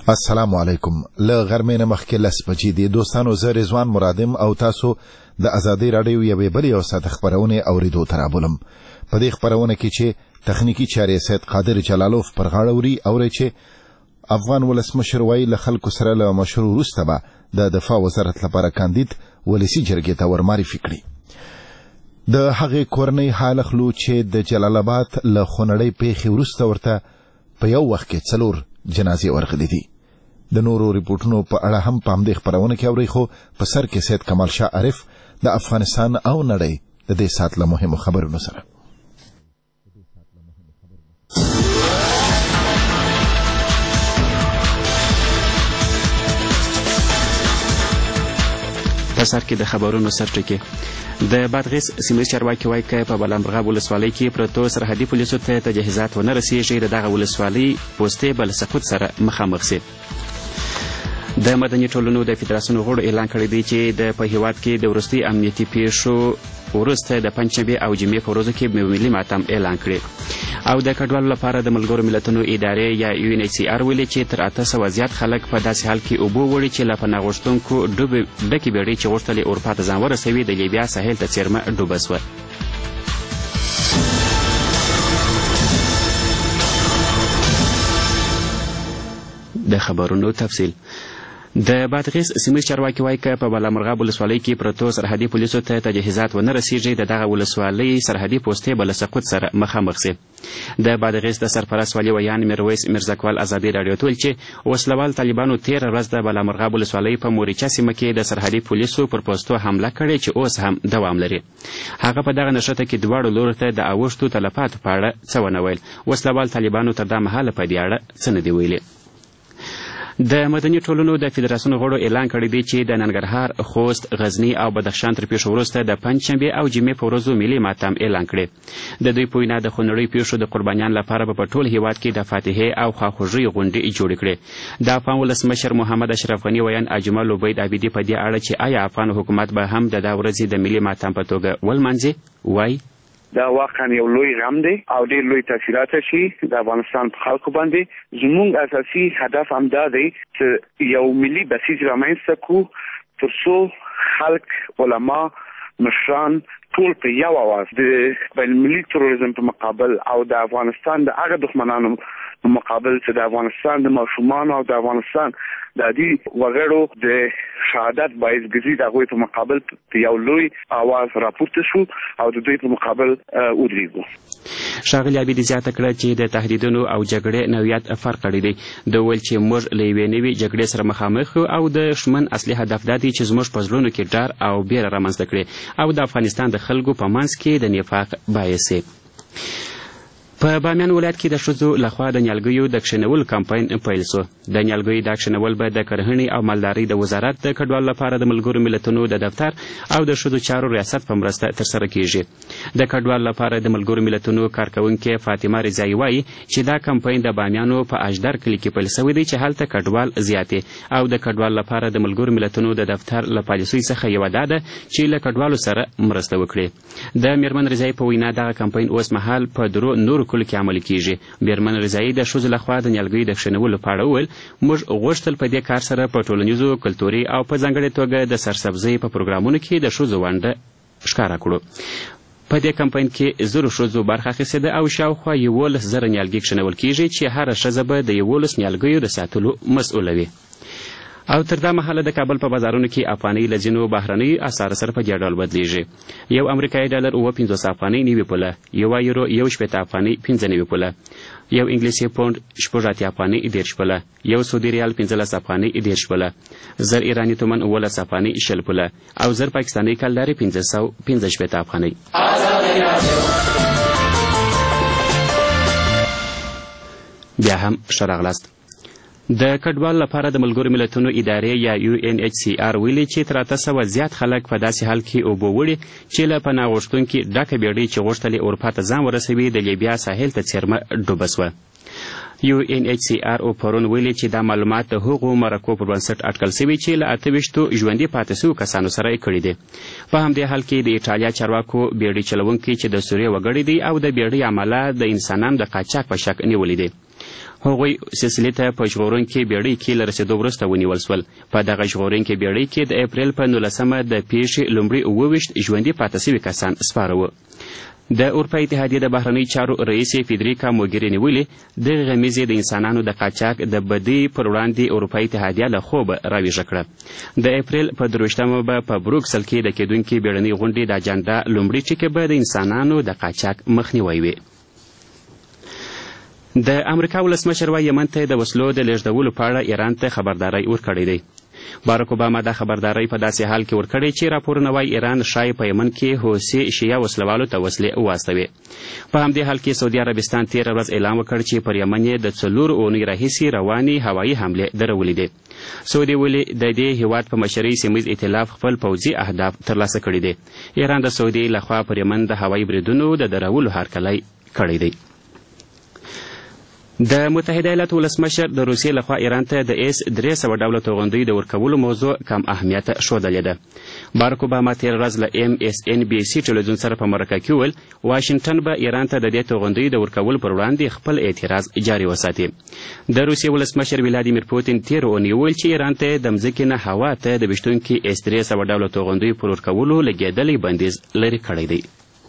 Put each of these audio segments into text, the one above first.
السلام علیکم. له غرمې نه مخکې 10 بجې دي. دوستانو، زه رضوان مرادم او تاسو د ازادي راډیو یوې بلې او ساده خبرونه اوریدو ته رابولم. په دې خبرونه کې چې تخنیکی چارې سید قادر جلالوف پر غاړه وړي او چې افغان ولسمشر وایي له خلکو سره له مشروع وروسته به د دفاع وزارت لپاره کاندید ولسی جرګې ته ورمعرفي کړي. د هغې کورنۍ حال اخلو چې د جلال آباد له خونړۍ پیښې وروسته ورته په یو وخت کې 4 جنازې ورغلې دي. د نورو ریپورتونو په اړه هم په همدې خبرونه کې اورئ، خو په سر کې سید کمال شاه عارف د افغانستان او نړۍ د دې سات له مهمو خبرونو سره. په سر کې د خبرونو سرټکي د بادغیس سیمه چارواکي وایي چې په بلمرغاب ولسوالۍ کې پروتو سرحدي پولیسو ته تجهیزات ونه رسیږي، د دغه ولسوالۍ پوستې بل سقوط سره مخامخ سي. د مدني ټولنو د فدراسیون غړو اعلان کړی دی چې د په هیواد کې د وروستي امنیتي پیښو وروسته د پنجشنبې او جمعې په ورځو کې ملي ماتم اعلان کړی. او د کډوالو لپاره د ملګرو ملتونو ادارې یا UNHCR ویلي چې تر 800 زیات خلک په داسې حال کې اوبو وړي چې له پناه غوښتونکو ډکې بیړۍ چې غوښتل یې اروپا ته ځان ورسوي د لیبیا ساحل ته څیرمه ډوبه سوه. د خبرونو تفصیل. د بادغیس سیمه چارواکي وایي چې په بلمرغاب ولسوالۍ کې پروتو سرحدي پولیسو ته تجهیزات ونه رسیږي، د دغه ولسوالۍ سرحدي پوستې بل سقوط سره مخامخ سي. د بادغیس د سرپرست والي ویان میرویس میرزاکوال ازادي راډیو ته ویل چې وسلوال طالبانو 13 ورځ د بلمرغاب ولسوالۍ په موریچا سیمه کې د سرحدي پولیسو پر پوستو حمله کړې چې اوس هم دوام لري. هغه په دغه نښته کې دواړو لورو ته د اوښتو تلفاتو په اړه څه ونه ویل. وسلوال طالبانو تر دا مهاله په دې اړه څه نه دي ویلي. د مدني ټولنو د فدراسیون غړو اعلان کړی دی چې د ننګرهار، خوست، غزني او بدخشان تر پیښو وروسته د پنجشنبې او جمعې په ورځو ملي ماتم اعلان کړی. د دوی په وینا د خونړۍ پیښو د قربانیانو لپاره په ټول هیواد کې د فاتحې او خواخوږۍ غونډې جوړې کړې. د افغان ولسمشر محمد اشرف غني ویان اجمل عبید عابدي په دې اړه چې آیا افغان حکومت به هم د دا ورځې د ملي ماتم په توګه ولمانځي وایي دا واقعا یو لوی غم دی او ډېر لوی تاثیرات شي د افغانستان په خلکو باندې. زموږ اساسي هدف هم دا دی چې یو ملي بسیج رامنځته کړو تر څو خلک، علما، مشران ټول په یو اواز د بین‌المللي تروریزم په مقابل او د افغانستان د هغه دښمنانو په مقابل چې د افغانستان د ماشومانو او د افغانستان د عادي وګړو د شهادت باعث ګرځي، د هغوی په مقابل په یو لوی اواز راپورته شو او د دوی په مقابل ودرېږو. ښاغلي عابدي زیاته کړه چې د تهدیدونو او جګړې نوعیت فرق کړی دی. د ویل چې موږ له یوې نوې جګړې سره مخامخ او د دښمن اصلي هدف دا دی چې زموږ په زړونو کې ډار او بیره رامنځته کړي او د افغانستان د خلکو په منځ کې د نفاق باعث شي. په بامیان ولایت کې د ښځو لخوا د نیالګیو د کښېنولو کمپاین پیل شو. د نیالګیو دا کښېنول به د کرهڼې او مالدارۍ د وزارت د کډوالو لپاره د ملګرو ملتونو د دفتر او د ښځو چارو ریاست په مرسته ترسره کیږي. د کډوالو لپاره د ملګرو ملتونو کارکوونکې فاطمه رضایي وایي چې دا کمپاین د بامیانو په اژدر کلي کې پیل شوی دی چې هلته کډوال زیات دي او د کډوالو لپاره د ملګرو ملتونو د دفتر له پالیسۍ څخه یوه دا ده چې له کډوالو سره مرسته وکړي. د میرمن رضایي په وینا دغه کمپاین اوس مهال په درو نورو کلو کې عملي کیږي. میرمن رضایي د ښځو لخوا د نیالګیو د کښېنولو په اړه وویل موږ غوښتل په دې کار سره په ټولنیزو، کلتوري او په ځانګړې توګه د سرسبزۍ په پروګرامونو کې د ښځو ونډه ښکاره کړو. په دې کمپاین کې 1000 ښځو برخه اخیستې ده او شاوخوا 11,000 نیالګي کښېنول کیږي چې هره ښځه به د 11 نیالګیو د ساتلو مسؤله وي. او تر دا مهاله د کابل په بازارونو کې افغانۍ له ځینو بهرنیو اسعارو سره په دې ډول بدلیږي. یو امریکایي ډالر 59 افغانۍ 90 پوله، یو یورو 1.80 افغانۍ 95 پوله، یو انګلیسي پوند 80 افغانۍ 10 پوله، یو سعودي ریال 15 افغانۍ 10 پوله، 1000 ایراني تومن 19 افغانۍ 20 پوله او 1000 پاکستاني کلدارې 515 افغانۍ. بیا هم ښه راغلاست. د کډوالو لپاره د ملګرو ملتونو ادارې یا UNHCR ویلي چې تر 800 زیات خلک په داسې حال کې اوبو وړي چې له پناه غوښتونکي ډکه بیړۍ چې غوښتل یې اروپا ته ځان ورسوي د لیبیا ساحل ته څیرمه ډوبه سوه. UNHCR پرون ویلي چې دا معلومات د هغو مرکو پر بنسټ اټکل شوي چې له 28 ژوندي پاتې شوو کسانو سره یې کړي دي. په همدې حال کې د ایټالیا چارواکو بیړۍ چلوونکي چې د سوریې وګړي دي او د بیړۍ عمله د انسانانو د قاچاق په شک نیولي دي. هغوی سیسلي ته په ژغورونکې بیړۍ کې له رسېدو وروسته ونیول شول. په دغه ژغورونکې بیړۍ کې د اپریل په 19 د پیښې لومړي 28 ژوندي پاتې سوي کسان سپاره وو. د اروپا اتحادیې د بهرنۍ چارو رئیس فیدریکا موګریني ویلي دغې غمیزې د انسانانو د قاچاق د بدۍ پر وړاندې اروپا اتحادیه له خوبه راویښه کړه. د اپریل په 23 به په بروکسل کې د کېدونکې بیړنۍ غونډې د اجنډا لومړي ټکي به د انسانانو د قاچاق مخنیوی وي. د امریکا ولسمشر وایي یمن ته د وسلو د لیږدولو په اړه ایران ته خبرداری ورکړی دی. باراک اوباما دا خبرداری په داسې حال کې ورکړی چې راپورونه وایي ایران ښایي په یمن کې حوثي شیعه وسلوالو ته وسلې واستوي. په همدې حال کې سعودي عربستان تېره ورځ اعلان وکړ چې پر یمن یې د 4 اونۍ راهیسې روانې هوایي حملې درولې دي. سعودي ویلي د دې هیواد په مشرۍ سیمهیز ائتلاف خپل پوځي اهداف ترلاسه کړي دي. ایران د سعودي لخوا پر یمن د هوایي بریدونو د درولو هرکلی کړی دی. د متحده ایالاتو ولسمشر د روسیې لخوا ایران ته د S-300 ډوله توغندیو د ورکولو موضوع کم اهمیت ښودلې ده. باراک اوباما تېره ورځ له MSNBC ټلویزیون سره په مرکه کې وویل واشنګټن به ایران ته د دې توغندیو د ورکولو پر وړاندې خپل اعتراض جاري وساتي. د روسیې ولسمشر ولادیمیر پوتین تېره اونۍ وویل چې ایران ته د مځکې نه هوا ته د ویشتونکي S-300 ډوله توغندیو پر ورکولو لګېدلی بندیز لرې کړی دی.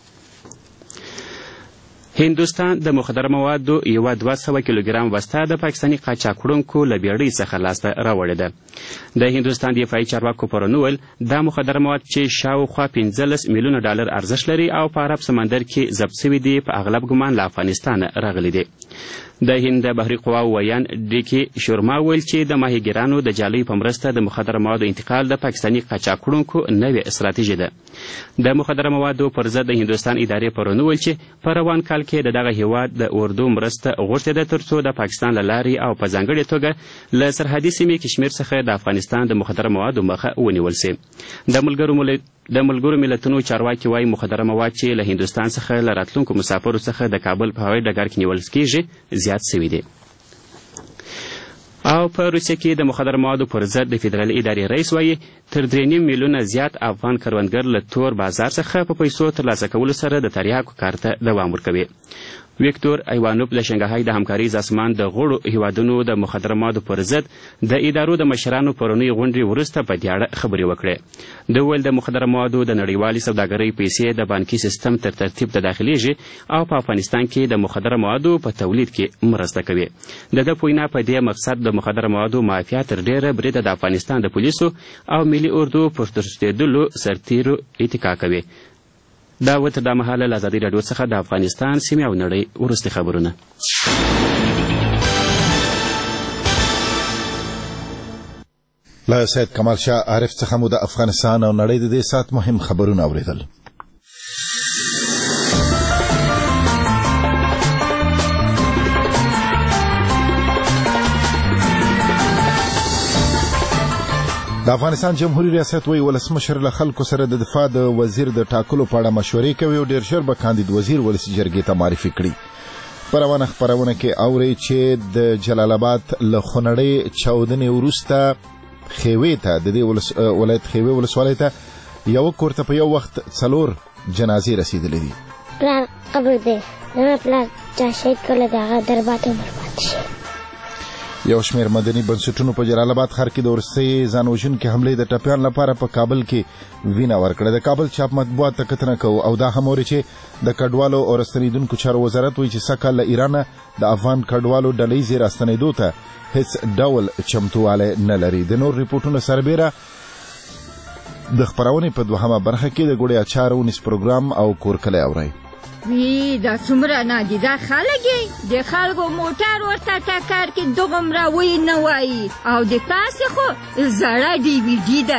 هندوستان د مخدره موادو یوه 200 کیلوګرام بسته د پاکستاني قاچاقوړونکو له بیړۍ څخه لاسته راوړې ده. د هندوستان دفاعي چارواکو پرون وویل دا مخدره مواد چې شاوخوا 15 میلیونه ډالر ارزښت لري او په عرب سمندر کې ضبط سوي دي په اغلب ګمان له افغانستانه راغلي دي. د هند د بحري قواو ویان ډیکي شورما ویل چې د ماهیګیرانو د جالیو په مرسته د مخدره موادو انتقال د پاکستاني قاچاقوړونکو نوې استراتیژي ده. د مخدره موادو پر ضد د هندوستان ادارې پرون ویل چې په روان کال کې د دغه هیواد د اردو مرسته غوښتې ده ترڅو د پاکستان له لارې او په ځانګړې توګه له سرحدي سیمې کشمیر څخه د افغانستان د مخدره موادو مخه ونیول سي. د ملګرو ملتونو چارواکي وایي مخدره مواد چې له هندوستان څخه له راتلونکو مسافرو څخه د کابل په هوایي ډګر کې نیول کېږي زیات سوي دي. او په روسیه کې د مخدره موادو پر ضد د فدرالي ادارې رئیس وایي تر 3.5 میلیونه زیات افغان کروندګر له تور بازار څخه په پیسو ترلاسه کولو سره د تریاکو کار ته دوام ورکوي. ویکتور ایوانوف د شنګهای د همکارۍ سازمان د غړو هیوادونو د مخدره موادو پر ضد د ادارو د مشرانو پرونۍ غونډې وروسته په دې اړه خبرې وکړې. د ویل د مخدره موادو د نړیوالې سوداګرۍ پیسې د بانکي سیستم تر ترتیب ته داخلیږي او په افغانستان کې د مخدره موادو په تولید کې مرسته کوي. د ده په وینا په دې مقصد د مخدره موادو مافیا تر ډیره بریده د افغانستان د پولیسو او ملي اردو پر تښتېدلو سرتیرو اتکا کوي. دا وته د مهاله له ازادي راډیو څخه د افغانستان سیمې او نړۍ وروستي خبرونه. له سید کمال شاه عارف څخه مو د افغانستان او نړۍ د دې سات مهم خبرونه اوریدل. د افغانستان جمهوریت ریاست وی ولسمشر له خلکو سره د دفاع د وزیر د ټاکلو په اړه مشورې کوي او ډیر ژر به کاندید وزیر ولسي جرګې ته معرفي کړي. په روانه خپرونه کې اوري چې د جلال آباد له خونړۍ چاودنې وروسته خیوې ته د دې ولایت خیوې ولسوالۍ ته یو کور ته په یو وخت 4 جنازې رسیدلې دي. پلار قبر دی زما پلار چا شهید کړی د هغه درباته برباد شي. یو شمېر مدني بنسټونو په جلال آباد ښار کې د وروستۍ ځانوژونکې حملې د ټپیان لپاره په کابل کې وینه ورکړه. د کابل چاپ مطبوعات ته کتنه کوو او دا هم اوري چې د کډوالو او راستنېدونکو چارو وزارت وایي چې سږکال له ایرانه د افغان کډوالو ډلهیزې راستنېدو ته هیڅ ډول چمتووالی نه لري. د نور ریپورټونو سربیره د خپرونې په 2مه برخه کې د ګوړې اچار ونیس پروګرام او کورکلی اورئ. وی دا څومره نادیده خلک د خلکو موټر ورته ټکر کې دومره وی نه وایي او د پاسې خو زړه DVD ده.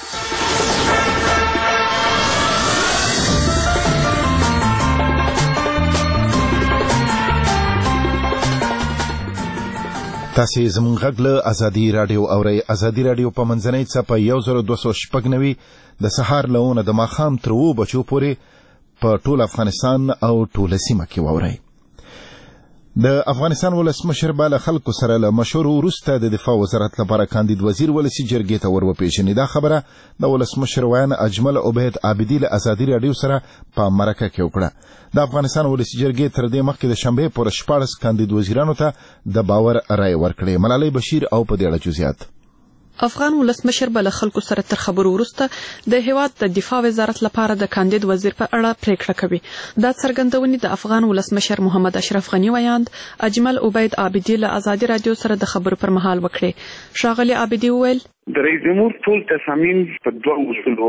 تاسې زموږ غږ له ازادي راډیو اورئ. ازادي راډیو په منځنۍ څپه 1296 د سهار له 9 د ماښام تر 2 بجو پورې په ټول افغانستان او ټول سیمه کې واورئ. د افغانستان ولسمشر به له خلکو سره له مشورو وروسته د دفاع وزارت لپاره کاندید وزیر ولسي جرګې ته ور وپېژني. دا خبره د ولسمشر ویان اجمل عبید عابدي له ازادي راډیو سره په مرکه کې وکړه. د افغانستان ولسي جرګې تر دې مخکې د شنبې پر 14 کاندید وزیرانو ته د باور رایې ورکړې. ملالۍ بشیر او په دې اړه جزئیات. افغان ولسمشر به له خلکو سره تر خبرو وروسته د هیواد د دفاع وزارت لپاره د کاندید وزیر په اړه پریکړه کوي. دا څرګندونې د افغان ولسمشر محمد اشرف غنی ویاند اجمل عبید عابدي له ازادي راډیو سره د خبرو پر مهال وکړې. ښاغلي عابدي وویل د رئیس جمهور ټول تصامیم په دوه اصولو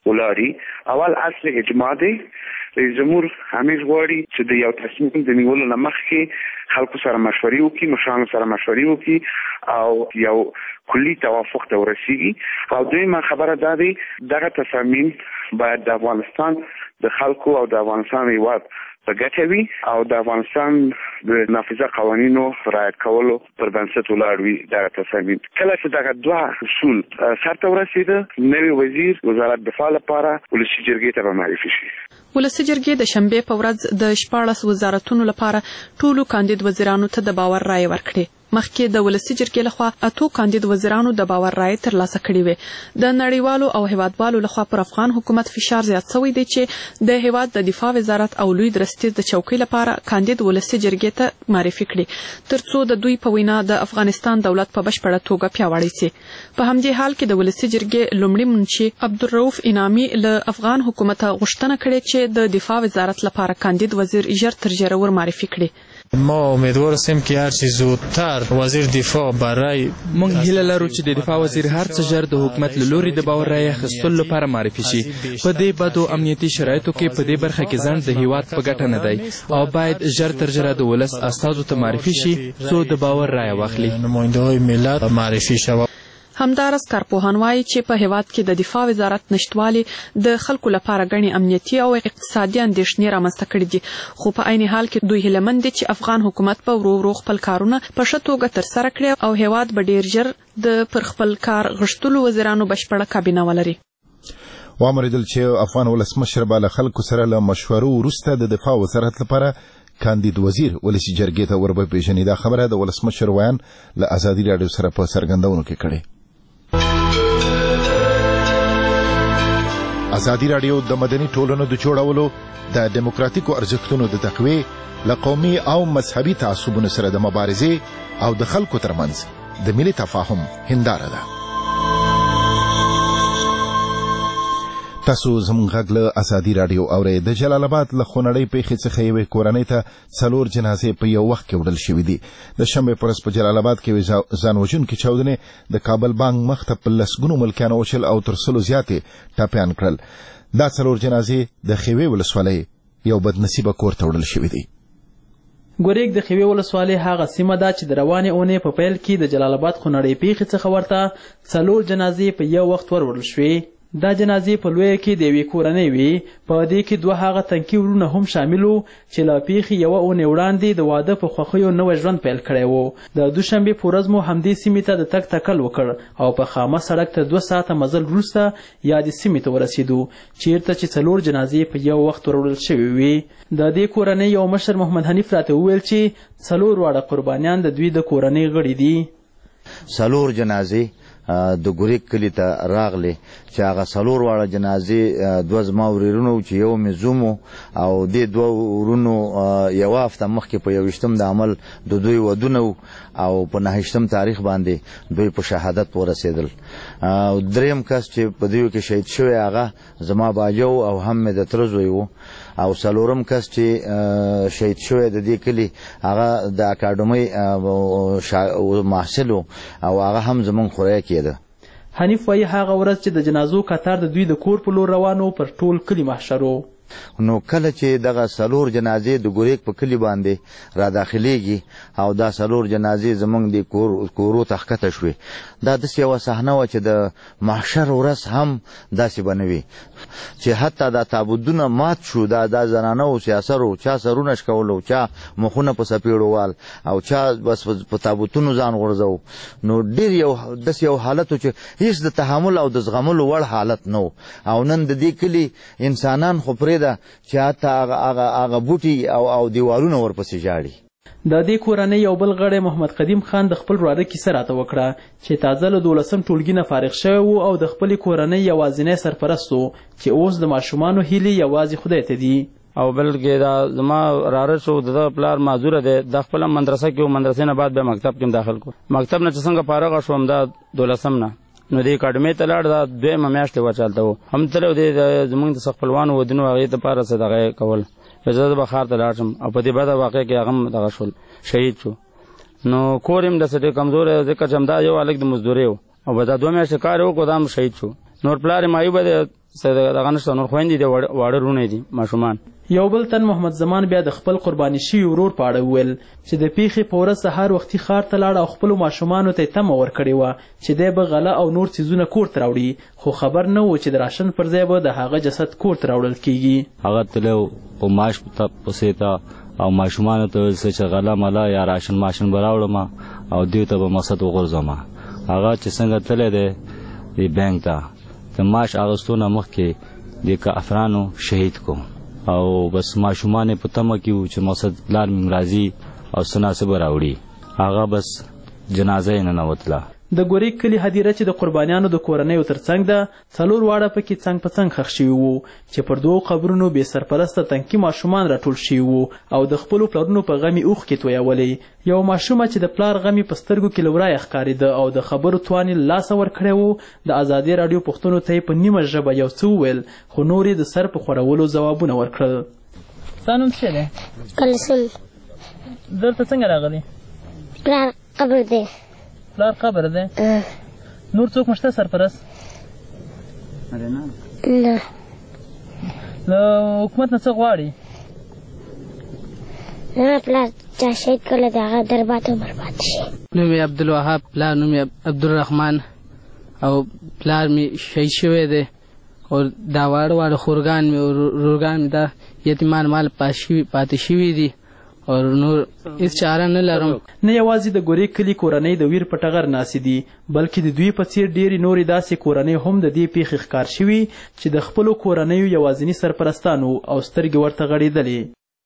ولاړ. اول اصل اجماع دی. رئیس جمهور همیش غواړي چې د یو تصمیم د نیولو نه مخکې خلکو سره مشورې وکړي، مشرانو سره مشورې وکړي او یو کلی توافق ته ورسیږي. او دویمه خبره دا دی دغه تصامیم باید د افغانستان د خلکو او د افغانستان هیواد په ګټه وي او د افغانستان د نافذه قوانینو رعایت کولو پر بنسټ ولاړ وي. دغه تصامیم کله چې دغه دوه اصول سرته ورسېده، نوی وزیر وزارت دفاع لپاره ولسي جرګې ته به معرفي شي. ولسي جرګې د شنبې په ورځ د 14 وزارتونو لپاره ټولو کاندید وزیرانو ته د باور رایې ورکړې. مخکې د ولسي جرګې لخوا 8 کاندید وزیرانو د باور رایې ترلاسه کړې وې. د نړیوالو او هیوادوالو لخوا پر افغان حکومت فشار زیات شوی دی چې د هیواد د دفاع وزارت او لوی درستیز د چوکۍ لپاره کاندید ولسي جرګې ته معرفي کړي ترڅو د دوی په وینا د افغانستان دولت په بشپړه توګه پیاوړی شي. په همدې حال کې د ولسي جرګې لومړي منشي عبدالرؤف انعامي له افغان حکومت غوښتنه کړې چې د دفاع وزارت لپاره کاندید وزیر ژر تر ژره ور معرفي کړي. ما امیدوار هستیم که هر چه زودتر وزیر دفاع برای موږ هیله لرو چې د دفاع وزیر هر څه ژر د حکومت له لوري د باور رایې اخیستلو لپاره معرفي شي. په دې بدو امنیتي شرایطو کې په دې برخه کې ځنډ د هیواد په ګټه نه دی او باید ژر تر ژره د ولس استازو ته معرفي شي څو د باور رایه واخلي. نماینده‌های ملت معرفي شوند. همدارس کارپوهان وایي چې په هیواد کې د دفاع وزارت نشټوالي د خلکو لپاره غني امنیتي او اقتصادي اندېښنې رامنځته کړې دي، خو په عین حال کې دوی هیلهمند دي چې افغان حکومت په ورو ورو خپل کارونه په ښه توګه ترسره کړي او هیواد به ډیر ژر د پر خپل کار غښتلو وزیرانو بشپړه کابینه ولري. وامریدل چې افغان ولسمشر به له خلکو سره له مشورو وروسته د دفاع وزارت لپاره کاندید وزیر ولسي جرګې ته ور وپېژني. دا خبره د ولسمشر ویان له ازادي راډیو سره په څرګندونو کې کړې. ازادي راډیو د مدني ټولنو د جوړولو، د دیموکراتیکو ارزښتونو د تقویې، له قومي او مذهبي تعصبونو سره د مبارزې او د خلکو ترمنځ د ملي تفاهم هنداره ده. تاسو زموږ غږ له ازادي راډیو اورئ. د جلال آباد له خونړۍ پیښې څخه یوې کورنۍ ته 4 جنازې په یو وخت کې وړل شوې دي. د شنبې په ورځ په جلال آباد کې ځان وژونکې چاودنې د کابل بانک مخ ته په لسګونو ملکیانو وشل او تر 100 زیاتې ټپیان کړل. دا 4 جنازې د خیوې ولسوالۍ یو بدنصیبه کور ته وړل شوې دي. ګوریک د خیوې ولسوالۍ هغه سیمه ده چې د روانې اونۍ په پیل کې د جلال آباد خونړۍ پیښې څخه ورته 4 جنازې په یو وخت وروړل شوې. دا جنازې په لویه کې د یوې کورنۍ وي. په دې کې 2 هغه تنکي ورونه هم شامل وو چې له پیښې یوه اونۍ وړاندې د واده په خوښیو نوی ژوند پیل کړی و. د دوشنبې په ورځ مو همدې سیمې ته د تګ تکل وکړ او په خامه سړک ته 2 ساعته مزل وروسته یادې سیمې ته ورسېدو چیرته چې 4 جنازې په یو وخت وروړل شوې وي. د دې کورنۍ یو مشر محمد حنیف راته وویل چې 4 واړه قربانیان د دوی د کورنۍ غړي دي. 4 جنازې د ګوریک کلي ته راغلې چې هغه 4 واړه جنازې 2 زما ورېرونو چې یو مې زوم او دې 2 ورونو یوه هفته مخکې په 21 د عمل د دوی ودونه او په 9 تاریخ باندې دوی په شهادت ورسېدل. دریم کس چې په دوی کې شهید شوی هغه زما باجو او هم مې د تره زوی و او 4م کس چې شهید شوی د دې کلي هغه د اکاډمۍ محصل او هغه هم زمونږ خوریه کېده. حنیف وایي هغه ورځ چې د جنازو قطار د دوی د کور په لور روانو پر ټول کلي محشر و. نو کله چې دغه 4 جنازې د ګوریک په کلي باندې را داخليږي او دا 4 جنازې زمونږ د کورو ته ښکته شوې، دا داسې یوه صحنه وه چې د محشر ورځ هم داسې به نه وي چې حتی دا تابوتونه مات شو. دا زنانه او سیاسرو چا سرونه شکولو، چا مخونه په سپېړو وال او چا بس په تابوتونو ځان غورځو. نو ډېر داسې یو حالت و چې هیڅ د تحمل او د زغملو وړ حالت نه و. او نن د دې کلي انسانان خو پرېږده چې حتی هغه بوټي او دیوالونه ورپسې ژاړي. د دې کورنۍ یو بل غړی محمد قدیم خان د خپل وراره کیسه راته وکړه چې تازه له 12 ټولګي نه فارغ شوی و او د خپلې کورنۍ یوازینی سرپرست و چې اوس د ماشومانو هیلې یوازې خدای ته دي. او بلکې دا زما وراره شو د پلار معذوره دی د خپله مدرسه کې و مدرسې نه بعد بیا مکتب کې داخل کړو. مکتب نه چې څنګه فارغه شوم دا 12 نه نو د اکاډمۍ ته لاړ دا 2 میاشتې وه چې هلته و هم تللی و زموږ د خپلوانو ودونو هغې دپاره څه دغه کول زه به ښار ته لاړ شم او په دې بده واقع کې هغه هم دغه شول شهید شو. نو کور یې هم داسې ډېر کمزوری ځکه چې همدا یو هلک د مزدورۍ و او به دا 2 میاشتې کار یې وکړو دا هم شهید شو. نور پلار یې مایوبه دی دغه نشته نور خویندې دي واړه وروڼه دي ماشومان. یو بل تن محمد زمان بیا د خپل قرباني شوي ورور په اړه وویل چې د پیښې په ورځ سهار وختي ښار ته لاړ او خپلو ماشومانو ته یې تمه ورکړې وه چې دی به غله او نور څیزونه کور ته راوړي خو خبر نه و چې د راشن پر ځای به د هغه جسد کور ته راوړل کیږي. هغه تللی په معاش پسې ته او ماشومانو ته ویل چې غله مله یا راشن ماشن به راوړم او دوی ته به مقصد وغورځوم. هغه چې څنګه تللی دی د بینک ته د معاش اخیستو نه مخکې د کافرانو شهید کو او بس ماشومان په تمه کې و چې مقصد پلار مې راځي او څه ناڅه به راوړي هغه بس جنازه یې ننوتله. د ګوریک کلي هدیره چې د قربانیانو د کورنیو ترڅنګ ده 4 واړه پکې څنګ په څنګ ښخ شوي وو چې پر 2 قبرونو بې سرپرسته تنکي ماشومان راټول شوي وو او د خپلو پلرونو په غم یې اوښکې تویولې. یو ماشومه چې د پلار غم یې په سترګو کې له ورایه ښکارېده او د خبرو توان یې له لاسه ورکړی و د ازادي راډیو پوښتنو ته یې په نیمه ژبه یو څه وویل خو نور یې د سر په خوړولو ځوابونه ورکړل. ستا نوم څه دی؟ کلثوم. دلته څنګه راغلی؟ پلار قبر دی. پلار قبر دی؟ نور څوک مشته سرپرست؟ نه. له حکومت نه څه غواړي؟ زما پلار چا شهید کړی د هغه دربات او برباد شي. نوم یې عبدالوهاب پلار نوم یې عبدالرحمن او پلار مې شهید شوی دی او دا واړه واړه خورګان مې او رورګان مې دا یتیمان مال پاتې شوي دي او نور هېڅ چاره نه لرم. نه یوازې د ګوریک کلي کورنۍ د ویر په ټغر ناستې دي بلکې د دوی په څیر ډېرې نورې داسې کورنۍ هم د دې پیښې ښکار شوي چې د خپلو کورنیو یوازیني سرپرستانو او سترګې ورته غړېدلې.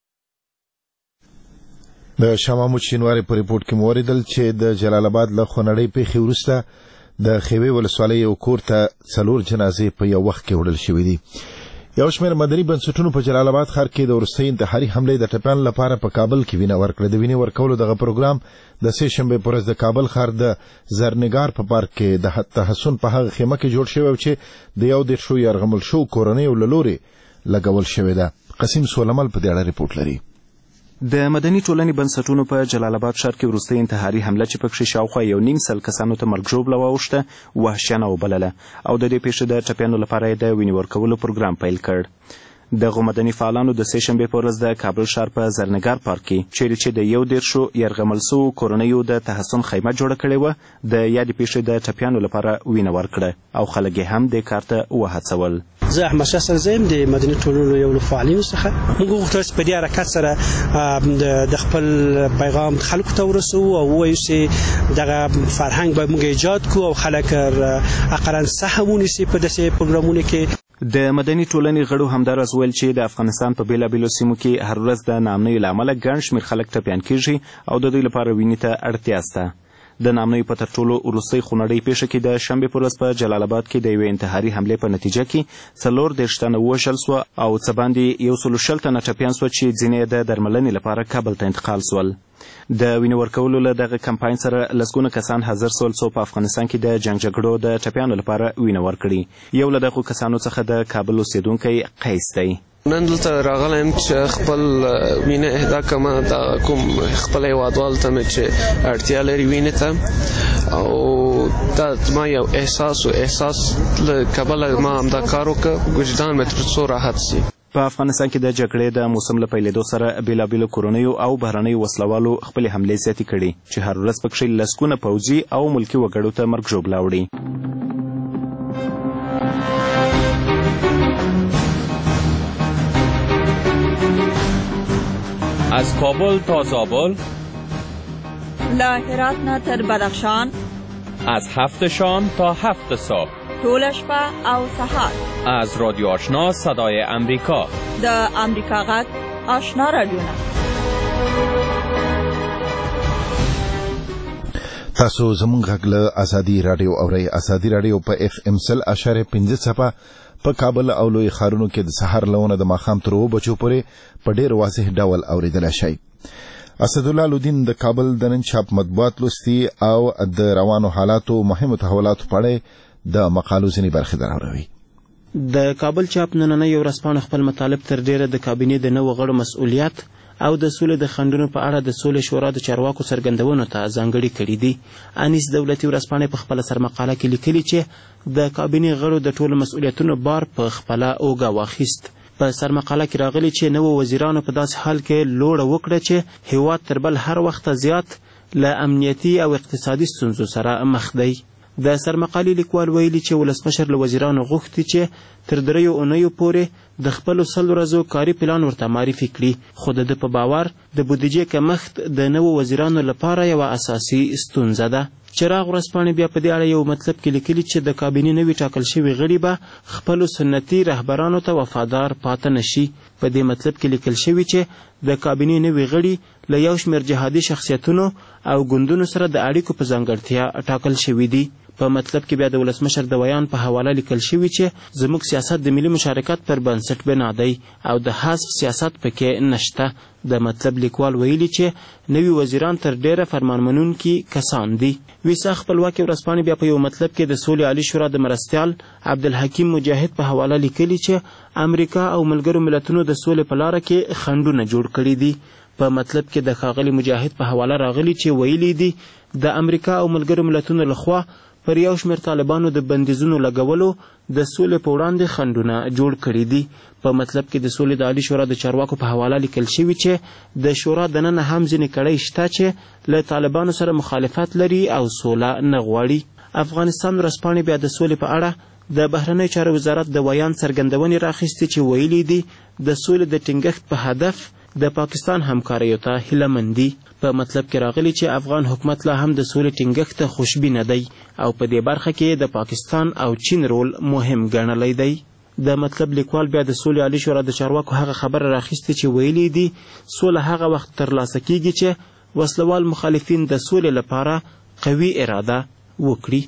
د شاه محمود شینواري په ریپورټ کې مو اوریدل چې د جلال آباد له خونړۍ پیښې وروسته د خیوې ولسوالۍ یو کور ته 4 جنازې په یو وخت کې وړل شوې دي. یو شمېر مدني بنسټونو په جلال آباد ښار کې د وروستۍ انتحاري حملې د ټپیانو لپاره په کابل کې وینه ورکړه. د وینې ورکولو دغه پروګرام د سې شنبې په ورځ د کابل ښار د زرنګار په پارک کې د تحسن په هغه خیمه کې جوړ شوی چې د 11 یرغمل شوو کورنیو له لورې لګول شوې ده. قسیم سولمل په دې اړه ریپورټ لري. د مدني ټولنې بنسټونو په جلال آباد ښار کې وروستۍ انتحاري حمله چې پکښې شاوخوا 1.5 کسانو ته مرګ ژوبله واوښته وحشیانه وبلله او د دې پیښې د ټپیانو لپاره یې د وینې ورکولو پروګرام پیل کړ. دغو مدني فعالانو د سې شنبې په ورځ د کابل ښار په زرنګار پارک کې چیرې چې د 11 یرغمل شوو کورنیو د تحسن خیمه جوړه کړې وه د یادې پیښې د ټپیانو لپاره وینه ورکړه او خلک یې هم دې کار ته وهڅول. زه احمد شاه سرزیم د مدني ټولنو یو له فعالینو څخه موږ غوښتل چې په دې حرکت سره د خپل پیغام خلکو ته ورسوو او ووایو چې دغه فرهنګ باید موږ ایجاد کړو او خلک اقلا سهم ونیسي په داسې پروګرامونو کې. د مدني ټولنې غړو همداراز ویل چې د افغانستان په بېلابېلو سیمو کې هر ورځ د ناامنیو له امله ګڼ شمېر خلک ټپیان کېږي او د دوی لپاره وینې ته اړتیا شته. د ناامنیو په تر ټولو وروستۍ خونړۍ پیښه کې د شنبې په ورځ په جلال آباد کې د یوې انتحاري حملې په نتیجه کې 24 تنه ووژل سوه او څه باندې 120 تنه ټپیان سوه چې ځینې د درملنې لپاره کابل ته انتقال سول. د وینې ورکولو له دغه کمپاین سره لسګونه کسان حاضر سول څو په افغانستان کې د جنګ جګړو د ټپیانو لپاره وینه ورکړي. یو له دغو کسانو څخه د کابل اوسېدونکی قیس دی. نن دلته راغلی یم چې خپل وینه اهدا کړم د کوم خپل هېوادوالو ته مې چې اړتیا لري وینې ته او دا زما یو احساس له کبله ما همدا کار وکړ وجدان مې تر څو راحت سي. په افغانستان کې د جګړې د موسم له پیلېدو سره بېلابېلو کورنیو او بهرنیو وسلوالو خپلې حملې زیاتې کړي چې هر ورځ پکښې لسګونه پوځي او ملکي وګړو ته مرګ ژوبله وړي. از کابل تا زابل، له هرات نه تر بدخشان، از 7 شام تا 7 صبح، ټول شپه او سهار، از رادیو آشنا صدای امریکا، د امریکا غږ آشنا رادیو نه. تاسو زموږ غږ له ازادي رادیو اورئ. ازادي رادیو په FM 100.5 څپه په کابل او لوی ښارونو کې د سحر لونه د ماښام تر 2 بجو پورې په ډیر واضح ډول اوریدلای شئ. اسدالله لودین د کابل د نن چاپ مطبوعات لوستي او د روانو حالاتو مهمو تحولاتو په اړه د مقالو ځینې برخې دراوړي. د کابل چاپ نننۍ ورځپاڼه خپل مطالب تر ډیره د کابینې د نوو غړو مسؤلیت او د سولې د خنډونو په اړه د سولې شورا د چارواکو څرګندونو ته ځانګړي کړي دي. انیس دولتي ورځپاڼې په خپله سرمقاله کې لیکلي چې د کابینې غړو د ټولو مسؤلیتونو بار په خپله اوږه واخیست. په سرمقاله کې راغلي چې نوو وزیرانو په داسې حال کې لوړه وکړه چې هیواد تر بل هر وخت زیات له امنیتي او اقتصادي ستونزو سره مخ دی. د سرمقالې لیکوال ویلي چې ولسمشر له وزیرانو غوښتي چې تر 3 اونیو پورې د خپلو 100 ورځو کاري پلان ورته معرفي کړي، خو د ده په باور د بودیجې کمښت د نوو وزیرانو لپاره یوه اساسي ستونزه ده. چراغ ورځپاڼې بیا په دې اړه یو مطلب کې لیکلي چې د کابینې نوي ټاکل شوي غړي به خپلو سنتي رهبرانو ته وفادار پاته نشي. په دې مطلب کې لیکل شوي چې د کابینې نوي غړي له یو شمېر جهادي شخصیتونو او ګوندونو سره د اړیکو په ځانګړتیا ټاکل شوي دي. په مطلب کې بیا د ولسمشر د ویان په حواله لیکل شوي چې زموږ سیاست د ملي مشارکت پر بنسټ بنا دی او د حذف سیاست پکې نشته. د مطلب لیکوال ویلي چې نوي وزیران تر ډیره فرمانمنونکي کسان دي. ویسا خپلواکي ورځپاڼې بیا په یو مطلب کې د سولې عالي شورا د مرستیال عبدالحکیم مجاهد په حواله لیکلي چې امریکا او ملګرو ملتونو د سولې په لاره کې خنډونه جوړ کړي دي. په مطلب کې د ښاغلي مجاهد په حواله راغلي چې ویلي دي د امریکا او ملګرو ملتونو لخوا پر یو شمېر طالبانو د بندیزونو لګولو د سولې په وړاندې خنډونه جوړ کړي دي. په مطلب کې د سولې د عالي شورا د چارواکو په حواله لیکل شوي چې د شورا دننه هم ځینې کړۍ شته چې له طالبانو سره مخالفت لري او سوله نه غواړي. افغانستان ورځپاڼې بیا د سولې په اړه د بهرنیو چارو وزارت د ویان څرګندونې راخیستې چې ویلي دي د سولې د ټینګښت په هدف د پاکستان همکاریو ته هیله دي. په مطلب کې راغلي چې افغان حکومت لا هم د سولې ټینګښت ته خوشبینه دی او په دې برخه کې د پاکستان او چین رول مهم ګڼلی دی. د مطلب لیکوال بیا د سولې عالي شورا د چارواکو هغه خبره راخیستې چې ویلي دي سوله هغه وخت ترلاسه کیږي چې وسلوال مخالفین د سولې لپاره قوي اراده وکړي.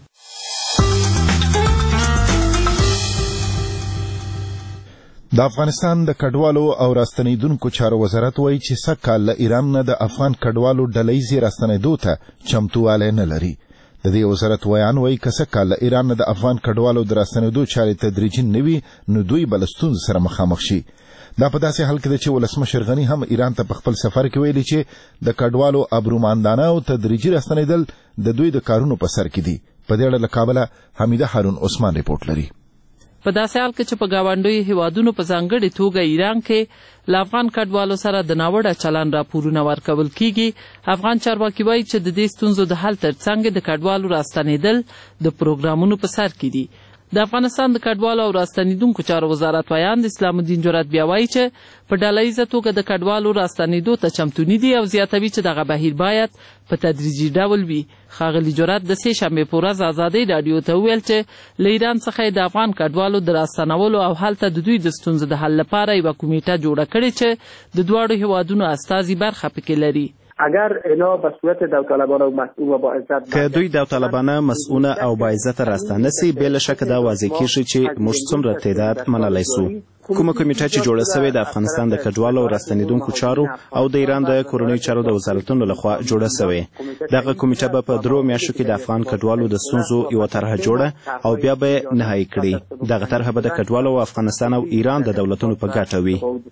د افغانستان د کډوالو او راستنیدونکو چارو وزارت وایي چې سږکال له ایران نه د افغان کډوالو ډلهیزې راستنیدو ته چمتووالی نه لري. د دې وزارت ویان وایي که سږکال له ایران نه د افغان کډوالو د راستنیدو چارې تدریجي نه وي نو دوی به له ستونزو سره مخامخ شي. دا په داسې حال کې ده چې ولسمشر غني هم ایران ته په خپل سفر کې ویلي چې د کډوالو ابروماندانه او تدریجي راستنیدل د دوی د کارونو په سر کې دي. په دې اړه له کابله حمیده هارون عثمان رپورټ لري. په داسې حال کې چې په ګاونډیو هیوادونو په ځانګړې توګه ایران کې له افغان کډوالو سره د ناوړه چلن راپورونه ورکول کیږي، افغان چارواکي وایي چې د دې ستونزو د حل ترڅنګ د کډوالو راستنیدل د پروګرامونو په سر کې دي. د افغانستان د کډوالو او راستنیدونکو چارو وزارت ویان د اسلام الدین جرات بیا وایي چې په ډلهیزه توګه د کډوالو راستنیدو ته چمتو نه دي او زیاتوي چې دغه بهیر باید په تدریجي ډول وي. ښاغلي جرات د 3 شنبې په ورځ ازادۍ راډیو ته وویل چې له ایران څخه د افغان کډوالو د راستنولو او هلته د دوی د ستونزو د حل لپاره یوه کمیټه جوړه کړې چې د دواړو هیوادونو استازي برخه پکې لري. اگر اینا به صورت داوطلبانه و مسئول و با عزت که دوی داوطلبانه مسئول او با عزت راستانه سي بلا شک دا واضح کیږي چې موږ څومره تعداد منلای سو. کومه کمیټه چې جوړه شوې د افغانستان د کډوالو او راستنیدونکو چارو او د ایران د کورنیو چارو د وزارتونو لخوا جوړه شوې. دغه کمیټه به په 3 میاشتو کې د افغان کډوالو د ستونزو یوه طرحه جوړه او بیا به نهایی کړي. دغه طرحه به د کډوالو او افغانستان او ایران د دولتونو په ګټه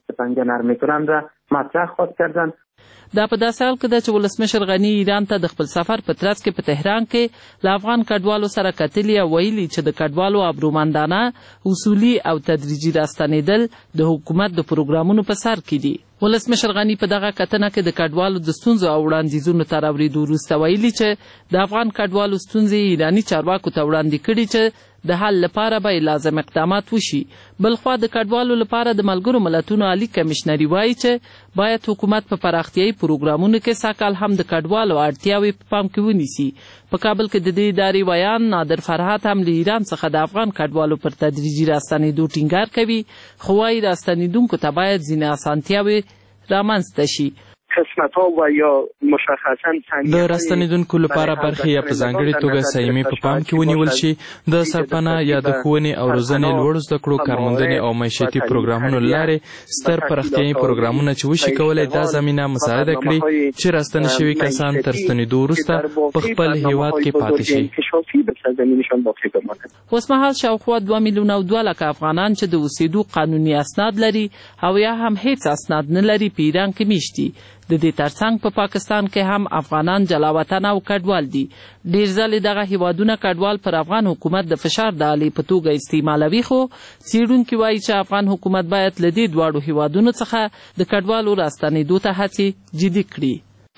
وي. دا په داسې حال کې ده چې ولسمشر غني ایران ته د خپل سفر په ترڅ کې په تهران کې له افغان کډوالو سره کتلي او ویلي چې د کډوالو ابرومندانه اصولي او تدریجي راستنیدل د حکومت د پروګرامونو په سر کې دي. ولسمشر غني په دغه کتنه کې د کډوالو د ستونزو او وړاندیزونو تر اورېدو وروسته ویلي چې د افغان کډوالو ستونزې ایراني چارواکو ته وړاندې کړي چې د حل لپاره به لازم اقدامات وشي. بلخوا د کډوالو لپاره د ملګرو ملتونو عالي کمشنري وایي چې باید حکومت په پراختیایي پروګرامونو کې سږکال هم د کډوالو اړتیاوې په پام کې ونیسي. په کابل کې د دې ادارې ویان نادر فرحات هم له ایران څخه د افغان کډوالو پر تدریجي راستنېدو ټینګار کوي، خو وایي راستنېدونکو ته باید ځینې اسانتیاوې رامنځته شي. قسمت‌ها و یا مشخصا د راستنیدونکو لپاره برخې یا په ځانګړې توګه سایمې په پام کې ونیول شي. د سرپناه یا د ښوونې او روزنې لوړو زده کړو کارموندنې او معیشتي پروګرامونو له لارې ستر پراختیایي پروګرامونه چې وشي کولی دا زمینه مساعده کړي چې راستنه شوي کسان تر ستنېدو وروسته په خپل هیواد کې پاتې شي. اوسمهال شاوخوا 2 میلیونه او 2 لکه افغانان چې د اوسېدو قانوني اسناد لري او یا هم هیڅ اسناد نه لري په ایران کې میشت دي. د دې ترڅنګ په پاکستان کې هم افغانان جلا وطن او کډوال دي. ډیر ځلې دغه هیوادونه کډوال پر افغان حکومت د فشار د آلې په توګه استعمالوي، خو څېړونکي وایي چې افغان حکومت باید له دې دواړو هیوادونو څخه د کډوالو راستنېدو ته هڅې جدي کړي.